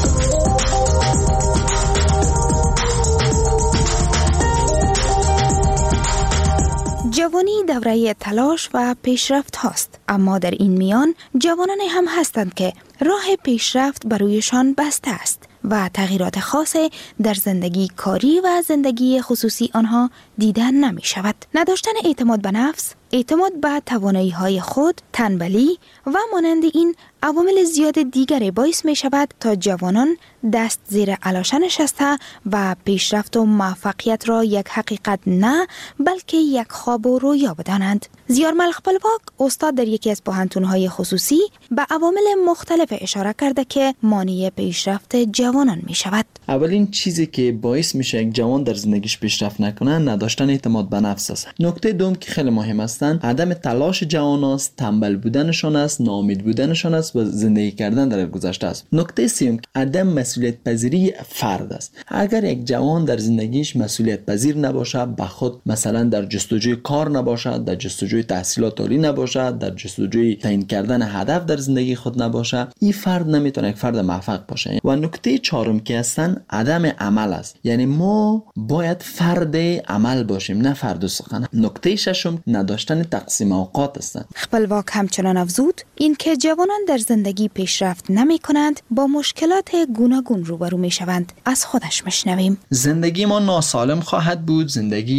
جوانی دوره تلاش و پیشرفت هاست، اما در این میان جوانان هم هستند که راه پیشرفت برویشان بسته است و تغییرات خاص در زندگی کاری و زندگی خصوصی آنها دیده نمی شود. نداشتن اعتماد به نفس، اعتماد به توانایی های خود، تنبلی و مانند این عوامل زیاد دیگری باعث می شود تا جوانان دست زیر علاشه نشسته و پیشرفت و موفقیت را یک حقیقت نه بلکه یک خواب و رویا بدانند. زیار ملخ پلواک استاد در یکی از پوهنتون‌های خصوصی به عوامل مختلف اشاره کرده که مانع پیشرفت جوانان می شود. اولین چیزی که باعث میشه یک جوان در زندگیش پیشرفت نکنه نداشتن اعتماد به نفس است. نکته دوم که خیلی مهم است عدم تلاش جوان است، تنبل بودنشان است، ناامید بودنشان است و زندگی کردن در گذشته است. نکته سوم عدم مسئولیت پذیری فرد است. اگر یک جوان در زندگیش مسئولیت پذیر نباشه، به خود مثلا در جستجوی کار نباشد، در جستجوی تحصیلات عالی نباشد، در جستجوی تعیین کردن هدف در زندگی خود نباشه، این فرد نمیتونه یک فرد موفق باشه. و نکته چهارم که هستن عدم عمل است. یعنی ما باید فرد عمل باشیم نه فرد سخن. نکته ششم نداشتن تقسیم اوقات است. خپلواک همچنان افزود این که جوانان در زندگی پیشرفت نمی کنند با مشکلات گوناگون روبرو می شوند. از خودش مشنویم. زندگی ما ناسالم خواهد بود،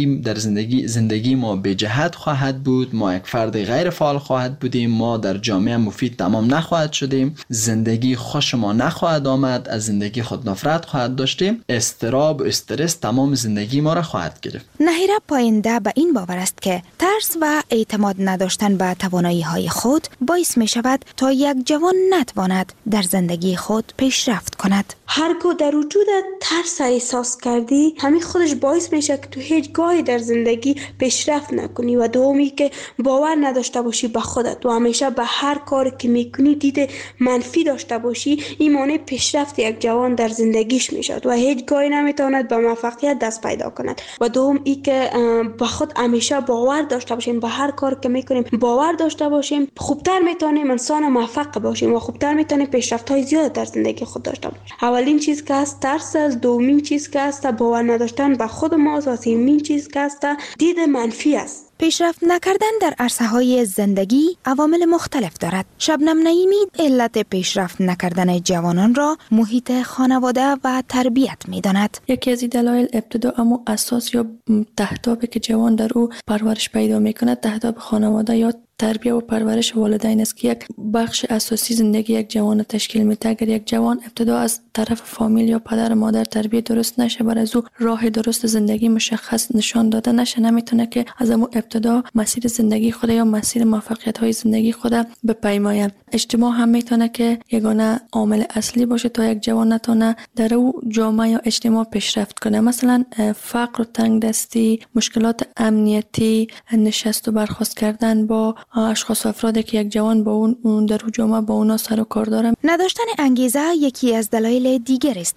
زندگی ما به جهت خواهد بود، ما یک فرد غیر فعال خواهد بودیم، ما در جامعه مفید تمام نخواهد شدیم، زندگی خوش ما نخواهد آمد، از زندگی خود نفرت خواهد داشتیم، اضطراب و استرس تمام زندگی ما را خواهد گرفت. نهیره پاینده به این باور است که ترس و اعتماد نداشتن به توانایی های خود باعث می شود تا یک جوان نتواند در زندگی خود پیشرفت کند. هرگاه در وجود ترس احساس کردی، همین خودش باعث میشه که تو هیچ گاهی در زندگی پیشرفت نکنی و دومی که باور نداشته باشی به خودت و همیشه به هر کاری که میکنی دید منفی داشته باشی، این مانع پیشرفت یک جوان در زندگیش میشد و هیچ گاهی نمیتواند به موفقیت دست پیدا کند. و دوم ای که به خود همیشه باور داشته باشیم، به هر کاری که میکنیم باور داشته باشیم، خوبتر میتونیم انسان موفق باشیم و خوبتر میتونیم پیشرفت های زیاد در زندگی خود داشته باشیم. اولین چیز که هست ترس است، دومین چیز که هست باور نداشتن به خود ماست و سومین چیز که هست دید منفی است. پیشرفت نکردن در عرصه‌های زندگی عوامل مختلف دارد. شبنم نعیمی علت پیشرفت نکردن جوانان را محیط خانواده و تربیت می‌داند. یکی از دلایل ابتدا اما اساس یا تهدابی که جوان در او پرورش پیدا می‌کند تهداب خانواده یا تربیت و پرورش والدین است که یک بخش اساسی زندگی یک جوان تشکیل میده. اگر یک جوان ابتدا از طرف فامیل یا پدر و مادر تربیت درست نشه، برای از او راه درست زندگی مشخص نشان داده نشه، نمیتونه که از اون ابتدا مسیر زندگی خود یا مسیر موفقیت های زندگی خود بپیماید. اجتماع هم میتونه که یگانه عامل اصلی باشه تا یک جوان نتونه در او جامعه یا اجتماع پیشرفت کنه. مثلا فقر و تنگدستی، مشکلات امنیتی، نشست و برخاست کردن با اشخاص و افرادی که یک جوان با اون در جامعه با اونا سر و کار داره. نداشتن انگیزه یکی از دلایل دیگر است که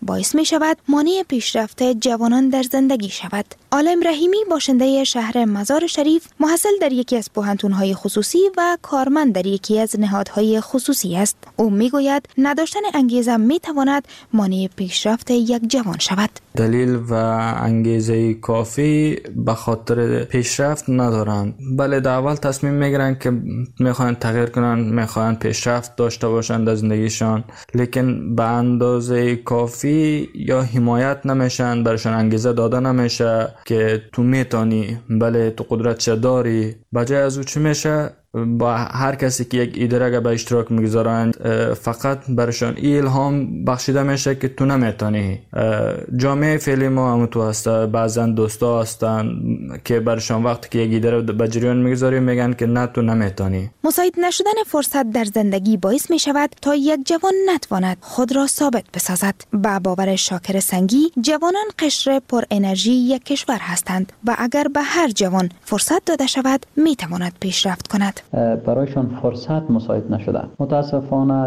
باعث می شود مانع پیشرفت جوانان در زندگی شود. عالم رحیمی باشنده شهر مزار شریف، محصل در یکی از پوهنتون‌های خصوصی و کارمند در یکی از نهادهای خصوصی است. او میگوید نداشتن انگیزه میتواند مانع پیشرفت یک جوان شود. دلیل و انگیزه کافی به خاطر پیشرفت ندارند. بله، در اول تصمیم میگیرن که میخوان تغییر کنن، میخوان پیشرفت داشته باشند در زندگیشان، لیکن به اندازه کافی یا حمایت نمیشن، برشان انگیزه داده نمیشه که تو میتونی، بله تو قدرت داری. بجای از او چی میشه؟ با هر کسی که یک ایده را به اشتراک میگذارند فقط برشان الهام بخشیده میشه که تو نمیتونی. جامعه فعلی ما هم تو هسته، بعضا دوستا هستن که برشان وقتی که یک ایده را به جریان میگذاری میگن که نه تو نمیتونی. مساعد نشدن فرصت در زندگی باعث میشود تا یک جوان نتواند خود را ثابت بسازد. با باور شاکر سنگی، جوانان قشر پر انرژی یک کشور هستند و اگر به هر جوان فرصت داده شود میتواند پیشرفت کند. برایشان فرصت مساعد نشده. متاسفانه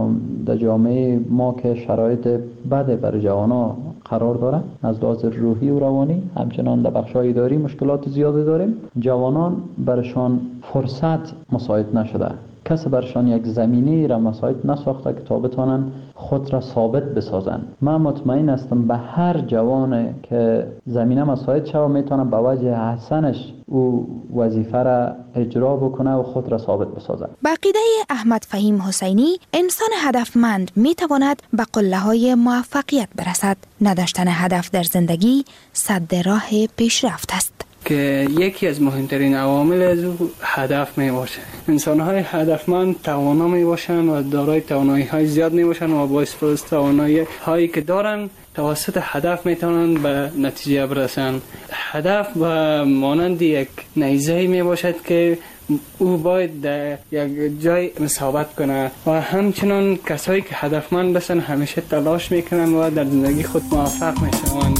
در جامعه ما که شرایط بد برای جوانا قرار داره، از لحاظ روحی و روانی، همچنان در بخش‌های اداری مشکلات زیادی داریم. جوانان برشان فرصت مساعد نشده. کسی برشان یک زمینی را مساعد نساخته که تا بتانن خود را ثابت بسازن. من مطمئن هستم به هر جوان که زمینه مساعد شود میتونه به وجه حسنش او وظیفه را اجرا بکنه و خود را ثابت بسازه. با عقیده احمد فهیم حسینی، انسان هدفمند میتواند به قله‌های موفقیت برسد. نداشتن هدف در زندگی سد راه پیشرفت است. که یکی از مهمترین عوامل از او هدف می باشه. انسان‌های هدفمند توانا می باشند و دارای توانایی‌های زیاد می باشند و با استفاده از توانایی‌هایی که دارند توسط هدف می توانند به نتیجه برسند. هدف به مانند یک نیزه می باشد که او باید در یک جای ثابت کنه و همچنان کسایی که هدفمند هستند همیشه تلاش میکنند و در زندگی خود موفق میشوند.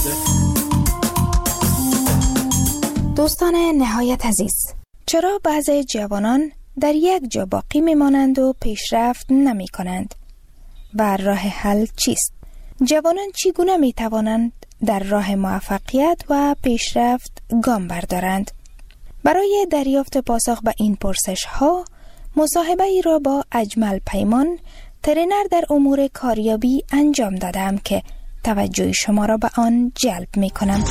دوستان نهایت عزیز، چرا بعضی جوانان در یک جا باقی میمانند و پیشرفت نمی کنند؟ و راه حل چیست؟ جوانان چگونه می توانند در راه موفقیت و پیشرفت گام بردارند؟ برای دریافت پاسخ به این پرسش ها، مصاحبه ای را با اجمل پیمان، ترینر در امور کاریابی انجام دادم که توجه شما را به آن جلب می کنم.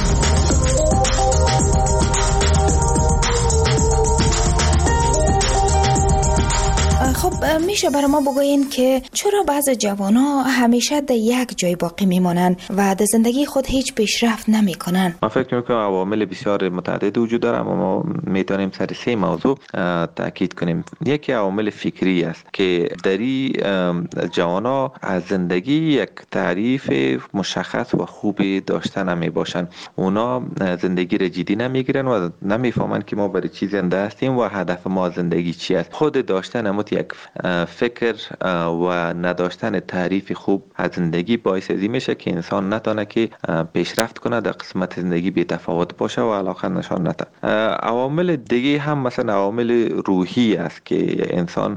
خب میشه برای ما بگوین که چرا بعض جوان‌ها همیشه در یک جای باقی میمانند و در زندگی خود هیچ پیشرفت نمیکنن؟ من فکر میکنم عوامل بسیار متعدد وجود داره، اما ما میتونیم سر 3 موضوع تاکید کنیم. یکی عوامل فکری است که دری جوان‌ها از زندگی یک تعریف مشخص و خوبی داشته نمی باشند. اونا زندگی را جدی نمیگیرن و نمیفهمن که ما برای چی زنده هستیم و هدف ما زندگی چی است. خود داشتن یک فکر و نداشتن تعریف خوب از زندگی باعث ازی میشه که انسان نتونه که پیشرفت کنه، در قسمت زندگی بی تفاوت باشه و علاقه نشان نده. عوامل دیگه هم مثلا عوامل روحی است که انسان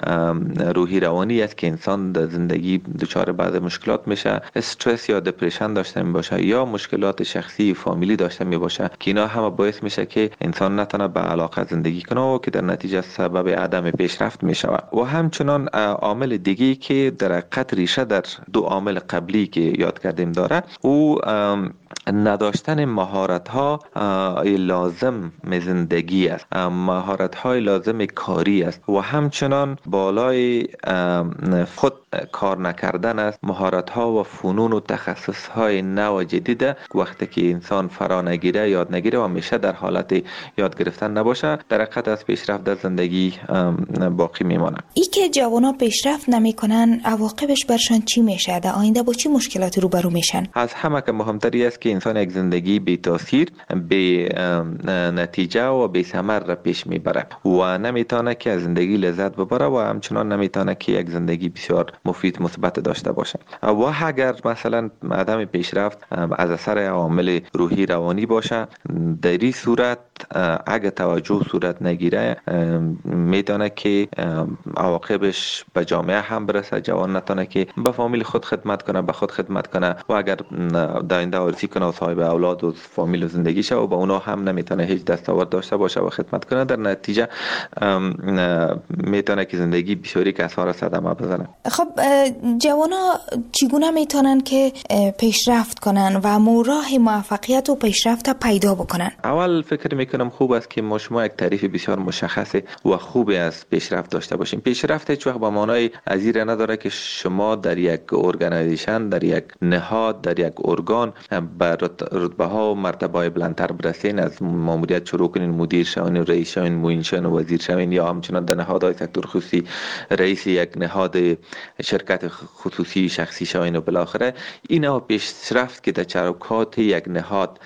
روحی روانی است که انسان در زندگی دچار بعض مشکلات میشه، استرس یا دپرشن داشته می باشه یا مشکلات شخصی فامیلی داشته می باشه که اینا هم باعث میشه که انسان نتونه به علاقه زندگی کنه و که در نتیجه سبب عدم پیشرفت می شود. و همچنان عامل دیگی که در حقیقت ریشه در 2 عامل قبلی که یاد کردیم داره، او نداشتن مهارت ها لازم زندگی است، مهارت های لازم کاری است و همچنان بالای خود کار نکردن است. مهارت ها و فنون و تخصص های نو جدید وقتی که انسان فرا نگیره، یاد نگیره و همیشه در حالت یاد گرفتن نباشه، در حقیقت از پیشرفت در زندگی باقی میمانه. ای که جوانا پیشرفت نمیکنن، عواقبش برشان چی میشه؟ در آینده با چی مشکلاتی روبرو میشن؟ از همه که مهمتری است که انسان یک زندگی بی تاثیر، بی نتیجه و بی ثمر را پیش میبره و نمیتونه که از زندگی لذت ببره و همچنان نمیتونه که یک زندگی بسیار مفید مثبت داشته باشه. و اگر مثلا عدم پیشرفت از اثر عوامل روحی روانی باشه، در این صورت اگه توجه صورت نگیره میتونه که عواقبش به جامعه هم برسه. جوان نتونه که به فامیل خود خدمت کنه، به خود خدمت کنه و اگر در آینده آرزو کنه و صاحب اولاد و فامیل و زندگی شه و به اونا هم نمیتونه هیچ دستاورد داشته باشه و خدمت کنه، در نتیجه میتونه که زندگی بسیاری کسا صدمه بزنه. خب جوانا چگونه میتونن که پیشرفت کنن و راه موفقیت و پیشرفت پیدا بکنن؟ اول فکر میکنم خوب است که ما شما یک تعریف بسیار مشخص و خوبی از پیشرفت داشته باشیم. پیشرفت هیچ وقت به معنای ازیر نداره که شما در یک ارگانیزیشن، در یک نهاد، در یک ارگان به رتبه ها و مرتبه های بلندتر برسین، از ماموریت شروع کنین، مدیر شوین، رئیس شوین، معین شوین و وزیر شوین، یا همچنان در نهادهای سکتور خصوصی رئیس یک نهاد شرکت خصوصی شخصی شوین و بالاخره اینا پیشرفت که در چروکات یک نهاد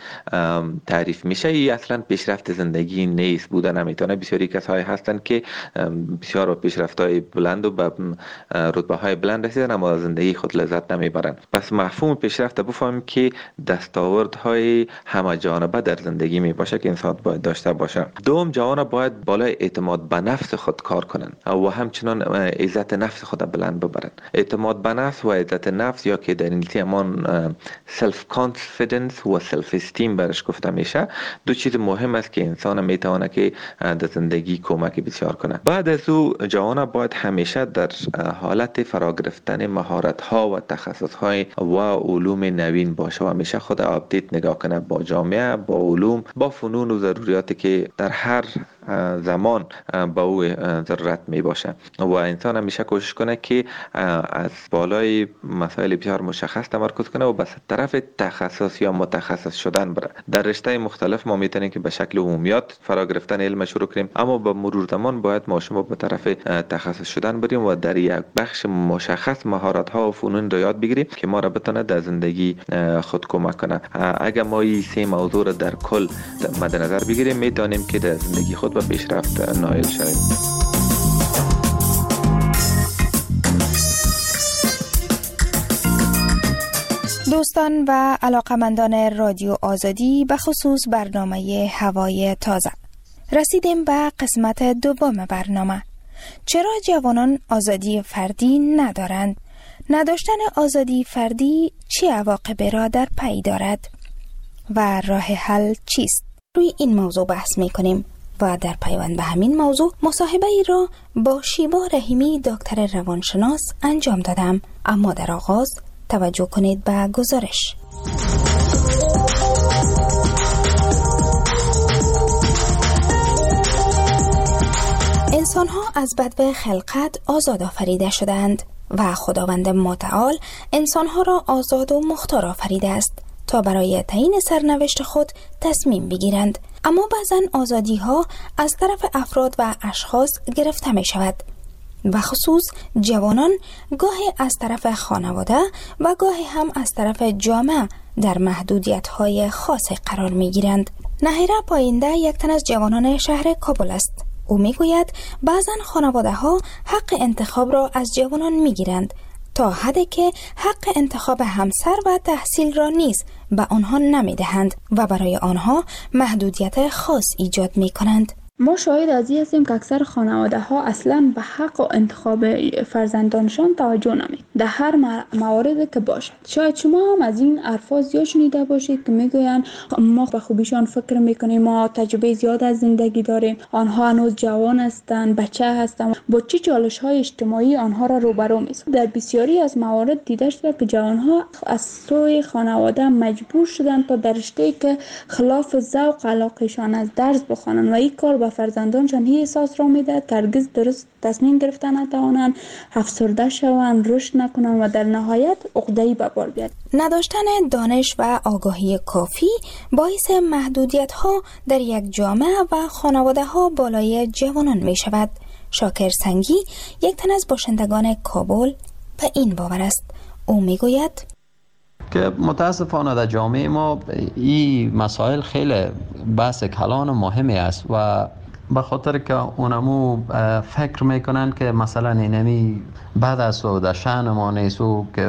تعریف میشه. ای اصلا پیشرفت زندگی نیست، بوده نمیتونه. بسیاری کسایی هستن که بسیار با پیشرفت‌های بلند و به رتبه‌های بلند رسیدن اما زندگی خود لذت نمیبرن. پس مفهوم پیشرفت بفهمیم که دستاوردهای همه جانبه در زندگی می باشه که انسان باید داشته باشه. دوم، جوان باید بالای اعتماد به نفس خود کار کنن و همچنان عزت نفس خود بلند ببرن. اعتماد به نفس و عزت نفس، یا که در انگلیسی همان سلف کانفیدنس و سلف استیم برش گفته میشه، دو چیز مهم است که انسان میتونه که در زندگی کمک بسیار کنه. بعد از او جوان باید همیشه در حالت فرا گرفتن مهارت ها و تخصص های و علوم نوین باشه و همیشه خود آپدیت نگاه کنه با جامعه، با علوم، با فنون و ضروریاتی که در هر زمان با او ضرورت می باشه و انسان همیشه کوشش کنه که از بالای مسائل بسیار مشخص تمرکز کنه و به طرف تخصص یا متخصص شدن بره. در رشته مختلف ما میتونیم که به شکل عمومیات فرا گرفتن علم شروع کنیم، اما با مرور زمان باید ما شما به طرف تخصص شدن بریم و در یک بخش مشخص مهارت ها و فنون رو یاد بگیریم که ما را بتونه در زندگی خود کمک کنه. اگر ما این سه موضوع را در کل مد نظر بگیریم میتونیم که در زندگی خود به پیشرفت نائل شویم. دوستان و علاقمندان رادیو آزادی، به خصوص برنامه هوای تازه، رسیدیم به قسمت دوم برنامه. چرا جوانان آزادی فردی ندارند؟ نداشتن آزادی فردی چه عواقبی را در پی دارد و راه حل چیست؟ روی این موضوع بحث می کنیم و در پیوند به همین موضوع مصاحبه ای را با شیبا رحیمی دکتر روانشناس انجام دادم. اما در آغاز توجه کنید به گزارش. انسان‌ها از بدو خلقت آزاد آفریده شدند و خداوند متعال انسان‌ها را آزاد و مختار آفریده است تا برای تعیین سرنوشت خود تصمیم بگیرند. اما بعضن آزادی‌ها از طرف افراد و اشخاص گرفته می شود و خصوص جوانان گاهی از طرف خانواده و گاهی هم از طرف جامعه در محدودیت‌های خاصی قرار می‌گیرند. نهیره پاینده یک تن از جوانان شهر کابل است. او می‌گوید بعضن خانواده‌ها حق انتخاب را از جوانان می‌گیرند تا حدی که حق انتخاب همسر و تحصیل را نیز به آنها نمی‌دهند و برای آنها محدودیت خاص ایجاد می‌کنند. ما شاهد از این هستیم که اکثر خانواده ها اصلا به حق و انتخاب فرزندانشان توجه نمی در هر موارد که باشد. شاید شما هم از این الفاظ زیاد شنیده باشید که میگویند ما به خوبیشان فکر میکنیم، ما تجربه زیاد از زندگی داریم، آنها هنوز جوان هستند، بچه هستند، با چه چالش های اجتماعی آنها را روبرو می‌سازد. در بسیاری از موارد دیده شده که جوانها از سوی خانواده مجبور شدند تا در رشته‌ای که خلاف ذوق علاقه‌شان از درس بخوانند و این کار به فرزندانشان هی احساس را میدهد که هرگز درست تصمیم گرفتن نتوانند، افسرده شوند، رشد نکنند و در نهایت عقده‌ای به بار بیاید. نداشتن دانش و آگاهی کافی باعث محدودیت‌ها در یک جامعه و خانواده‌ها بالای جوانان می شود. شاکر سنگی یک تن از باشندگان کابل به این باور است. او می گوید که متاسفانه در جامعه ما این مسائل خیلی بحث کلان و مهمی است و به خاطر که اونمو فکر میکنن که مثلا اینمی بعد از و در شأن ما نیست و که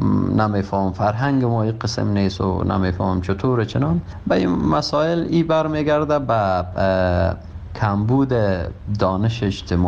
نمیفهم فرهنگ ما این قسم نیست و نمیفهم چطور چنان. به این مسائل ای برمیگرده به کمبود دانش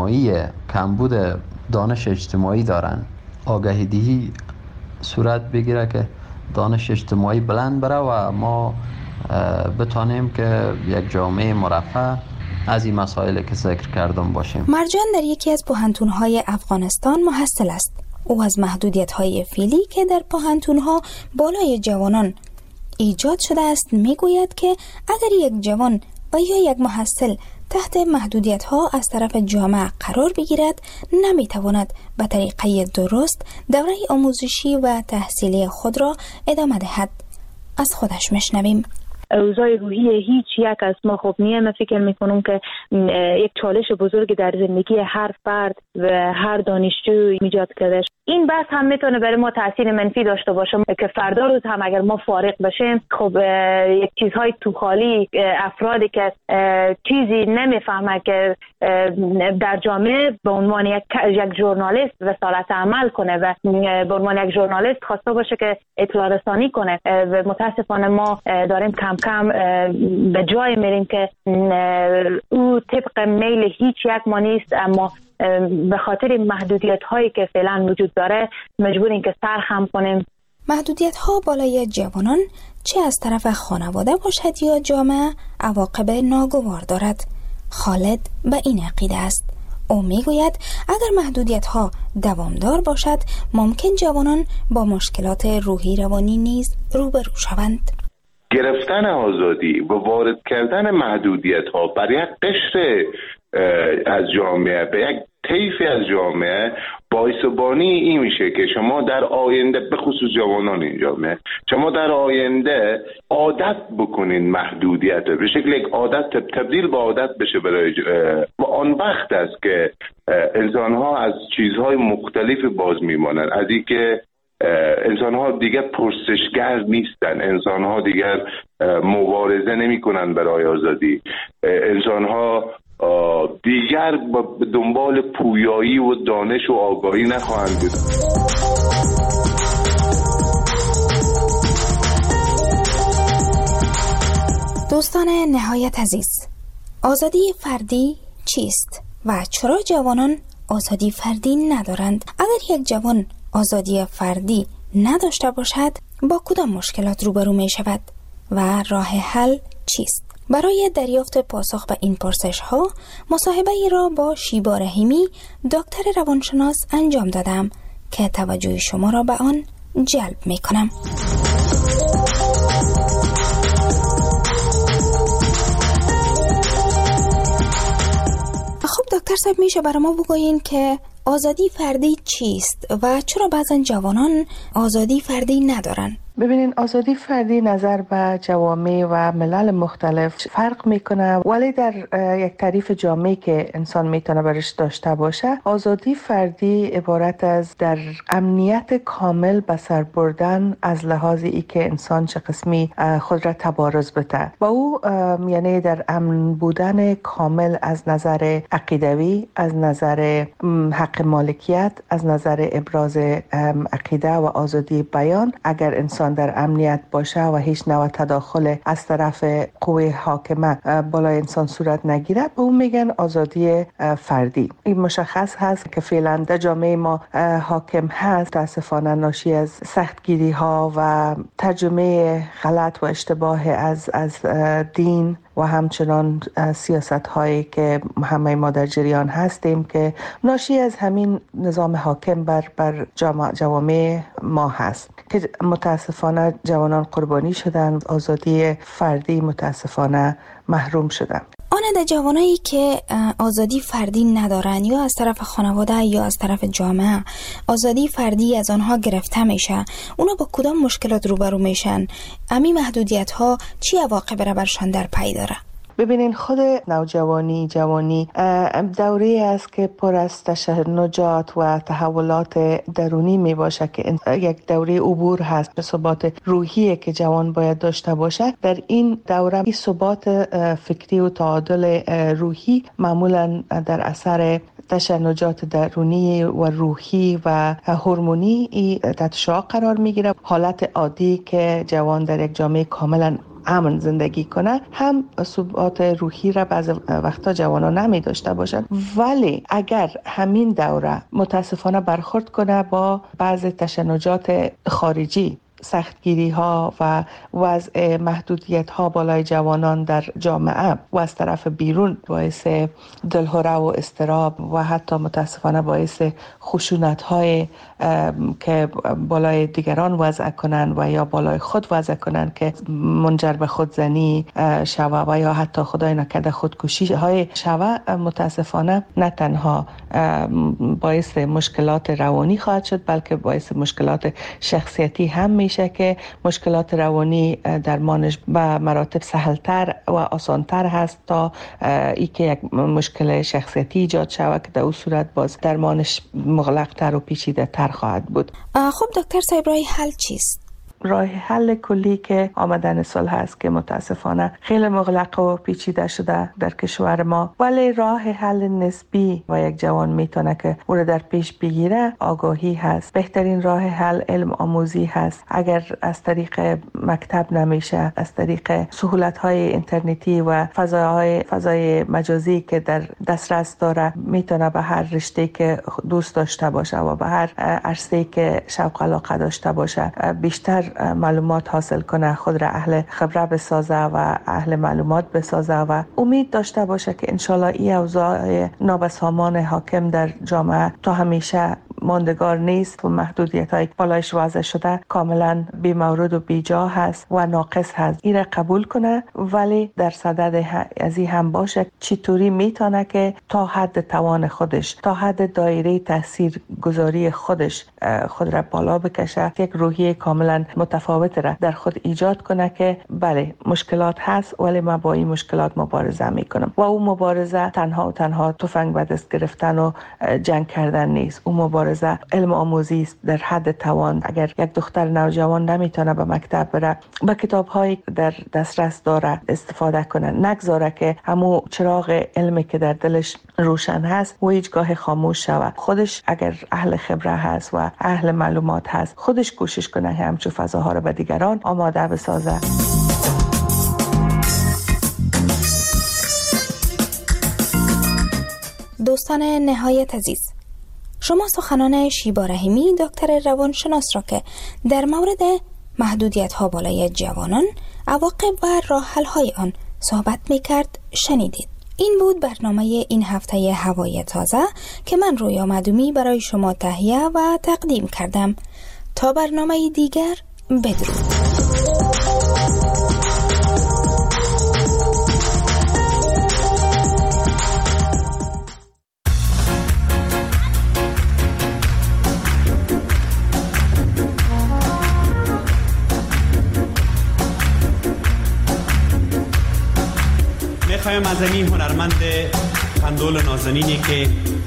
اجتماعی دارن. آگاهی دهی صورت بگیره که دانش اجتماعی بلند بره و ما بتانیم که یک جامعه مرفه از این مسائلی که ذکر کردم باشیم. مرجان در یکی از پوهنتون‌های افغانستان محصل است. او از محدودیت‌های فعلی که در پوهنتون‌ها بالای جوانان ایجاد شده است میگوید که اگر یک جوان و یا یک محصل تحت محدودیت‌ها از طرف جامعه قرار بگیرد، نمی‌تواند به طریقه درست دوره آموزشی و تحصیلی خود را ادامه دهد. از خودش میشنویم. اوضاع روحی هیچ یک از ما خوب نیست. من فکر میکنم که یک چالش بزرگ در زندگی هر فرد و هر دانشجو ایجاد کرده. این بحث هم میتونه برای ما تاثیر منفی داشته باشه که فردا روز هم اگر ما فارغ بشیم، خب یک چیزهای تو خالی، افرادی که چیزی نمیفهمه که در جامعه به عنوان یک ژورنالیست رسالت عمل کنه و به عنوان یک ژورنالیست خواسته باشه که اطلاع رسانی کنه و متاسفانه ما داریم کم کم به جای میریم که او طبق میل هیچ یک ما نیست، اما به خاطر محدودیت هایی که فعلا وجود داره مجبوریم که سرخم کنیم. محدودیت ها بالای جوانان چه از طرف خانواده باشد یا جامعه عواقب ناگوار دارد. خالد به این عقیده است. او میگوید اگر محدودیت ها دوامدار باشد ممکن جوانان با مشکلات روحی روانی نیز روبرو شوند. گرفتن آزادی و وارد کردن محدودیت ها بر یک قشر از جامعه به یک طیفی از جامعه باعث بانی این میشه که شما در آینده، به خصوص جوانان این جامعه، شما در آینده عادت بکنین محدودیت به شکل یک عادت تبدیل به عادت بشه برای و آن وقت است که انسان ها از چیزهای مختلف باز میمانند. از این که انسان ها دیگر پرسشگر نیستن، انسان ها دیگر مبارزه نمی کنن برای آزادی، انسان ها دیگر به دنبال پویایی و دانش و آگاهی نخواهند بود. دوستان نهایت عزیز، آزادی فردی چیست و چرا جوانان آزادی فردی ندارند؟ اگر یک جوان آزادی فردی نداشته باشد با کدام مشکلات روبرو می شود و راه حل چیست؟ برای دریافت پاسخ به این پرسش ها مصاحبه ای را با شیبا رحیمی دکتر روانشناس انجام دادم که توجه شما را به آن جلب می کنم. خب دکتر صاحب، میشه برای ما بگویین که آزادی فردی چیست و چرا بعضا جوانان آزادی فردی ندارن؟ ببینین، آزادی فردی نظر به جوامع و ملل مختلف فرق میکنه، ولی در یک تعریف جامعی که انسان میتونه برش داشته باشه، آزادی فردی عبارت از در امنیت کامل به سر بردن از لحاظ ای که انسان چه قسمی خود را تبارز بده و او یعنی در امن بودن کامل از نظر عقیدوی، از نظر حق مالکیت، از نظر ابراز عقیده و آزادی بیان. اگر انسان در امنیت باشه و هیچ نوع تداخل از طرف قوه حاکمه بالای انسان صورت نگیرد، به اون میگن آزادی فردی. این مشخص هست که فعلا در جامعه ما حاکم هست، متاسفانه ناشی از سختگیری ها و ترجمه غلط و اشتباه از دین و همچنان سیاست هایی که همه ما در جریان هستیم که ناشی از همین نظام حاکم بر جوامع ما هست که متاسفانه جوانان قربانی شدن، آزادی فردی متاسفانه محروم شدن. آن جوانایی که آزادی فردی ندارن یا از طرف خانواده یا از طرف جامعه آزادی فردی از آنها گرفته میشه، اونا با کدام مشکلات روبرو میشن؟ امی محدودیت ها چی عواقب را برشان در پی داره؟ ببینین خود نوجوانی جوانی دوره است که پر از تشنجات و تحولات درونی می باشه که یک دوره عبور هست به ثبات روحی که جوان باید داشته باشه. در این دوره این ثبات فکری و تعادل روحی معمولا در اثر تشنجات درونی و روحی و هورمونی تحت شعاع قرار میگیره. حالت عادی که جوان در یک جامعه کاملا امن زندگی کنه هم ثبات روحی را بعض وقتا جوانان نمی داشته باشند، ولی اگر همین دوره متاسفانه برخورد کنه با بعض تشنجات خارجی، سختگیری ها و وضع محدودیت ها بالای جوانان در جامعه و از طرف بیرون باعث دلهره و اضطراب و حتی متاسفانه باعث خشونت های که بالای دیگران وضع کنن و یا بالای خود وضع کنن که منجر به خودزنی شوه و یا حتی خدای نکرده خودکشی های شوه، متاسفانه نه تنها باعث مشکلات روانی خواهد شد بلکه باعث مشکلات شخصیتی هم میشه که مشکلات روانی درمانش به مراتب سهلتر و آسانتر هست تا ای که یک مشکل شخصیتی ایجاد شود که در اون صورت باز درمانش مغلق‌تر و پیچیده‌تر خواهد بود. خب دکتر صاحب، راه حل چیست؟ راه حل کلی که آمدن صلح هست که متاسفانه خیلی مغلق و پیچیده شده در کشور ما، ولی راه حل نسبی و یک جوان میتونه که او را در پیش بگیره آگاهی هست. بهترین راه حل علم آموزی هست. اگر از طریق مکتب نمیشه، از طریق سهولت‌های اینترنتی و فضای مجازی که در دسترس داره میتونه به هر رشته که دوست داشته باشه و به هر عرصه‌ای که شوق علاقه داشته باشه بیشتر معلومات حاصل کنه، خود را اهل خبره بسازه و اهل معلومات بسازه و امید داشته باشه که انشالله این اوضاع نابسامان حاکم در جامعه تا همیشه ماندگار نیست و محدودیت‌های بالایش وضع شده کاملا بی مورد و بی جا هست و ناقص هست. این را قبول کنه، ولی در صدد از این هم باشه چطوری میتونه که تا حد توان خودش، تا حد دایره تاثیر گذاری خودش خود را بالا بکشه، یک روحیه کاملا متفاوت را در خود ایجاد کنه که بله مشکلات هست ولی من با این مشکلات مبارزه میکنم. و اون مبارزه تنها تفنگ به دست گرفتن و جنگ کردن نیست. اون مبارزه علم آموزی است در حد توان. اگر یک دختر نوجوان نمیتونه به مکتب بره، با کتاب‌هایی در دسترس داره استفاده کنه، نگذاره که همون چراغ علمی که در دلش روشن هست و هیچگاه خاموش شود. خودش اگر اهل خبره هست و اهل معلومات هست، خودش کوشش کنه همچون فضاها رو به دیگران آماده بسازه. دوستان نهایت عزیز، شما سخنان شیبا رحیمی دکتر روانشناس را که در مورد محدودیت‌ها بالای جوانان، عواقب و راه حل‌های آن صحبت می‌کرد شنیدید. این بود برنامه این هفته هوای تازه که من رویا معدومی برای شما تهیه و تقدیم کردم. تا برنامه دیگر، بدرود. میخوایم از این هنرمند قندول نازنینی که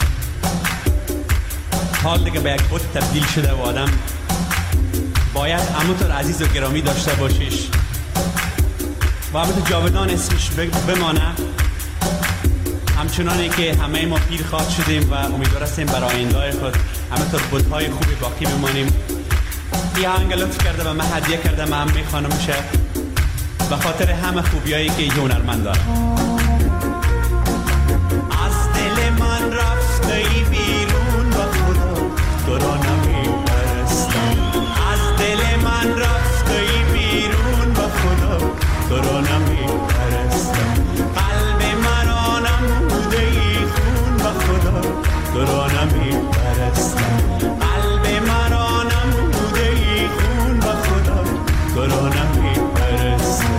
حال دیگه به یک بود تبدیل شده و آدم باید همونطور عزیز و گرامی داشته باشیش و همونطور جاودان اسمش بمانه، همچنانی که همه ما پیر خواد شدیم و امیدوار هستیم برای آینده خود همونطور بودهای خوبی باقی بمانیم. این آهنگ لطف کرده و من هدیه کرده، من هم میخوانمشه به خاطر همه خوبیایی که یه هنرمند داره. از دل من رفته ای بیرون و خدا تو را نمیپرستم. از دل من رفته ای بیرون و خدا تو را نمیپرستم. قلب من نموده ای خون و خدا تو را نمیپرستم. قلب من نموده ای خون و خدا تو را نمیپرستم.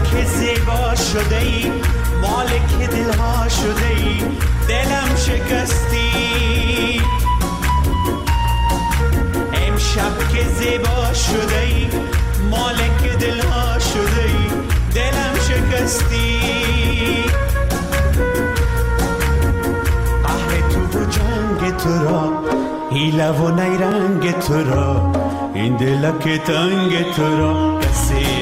که زیبا شده ای، مالک دلها شده ای، دلم شکستی. امشب که زیبا شده ای، مالک دلها شده ای، دلم شکستی. قهر تو و جنگ تو را، حیله و نیرنگ تو را، این دل که تنگ تو را، کسی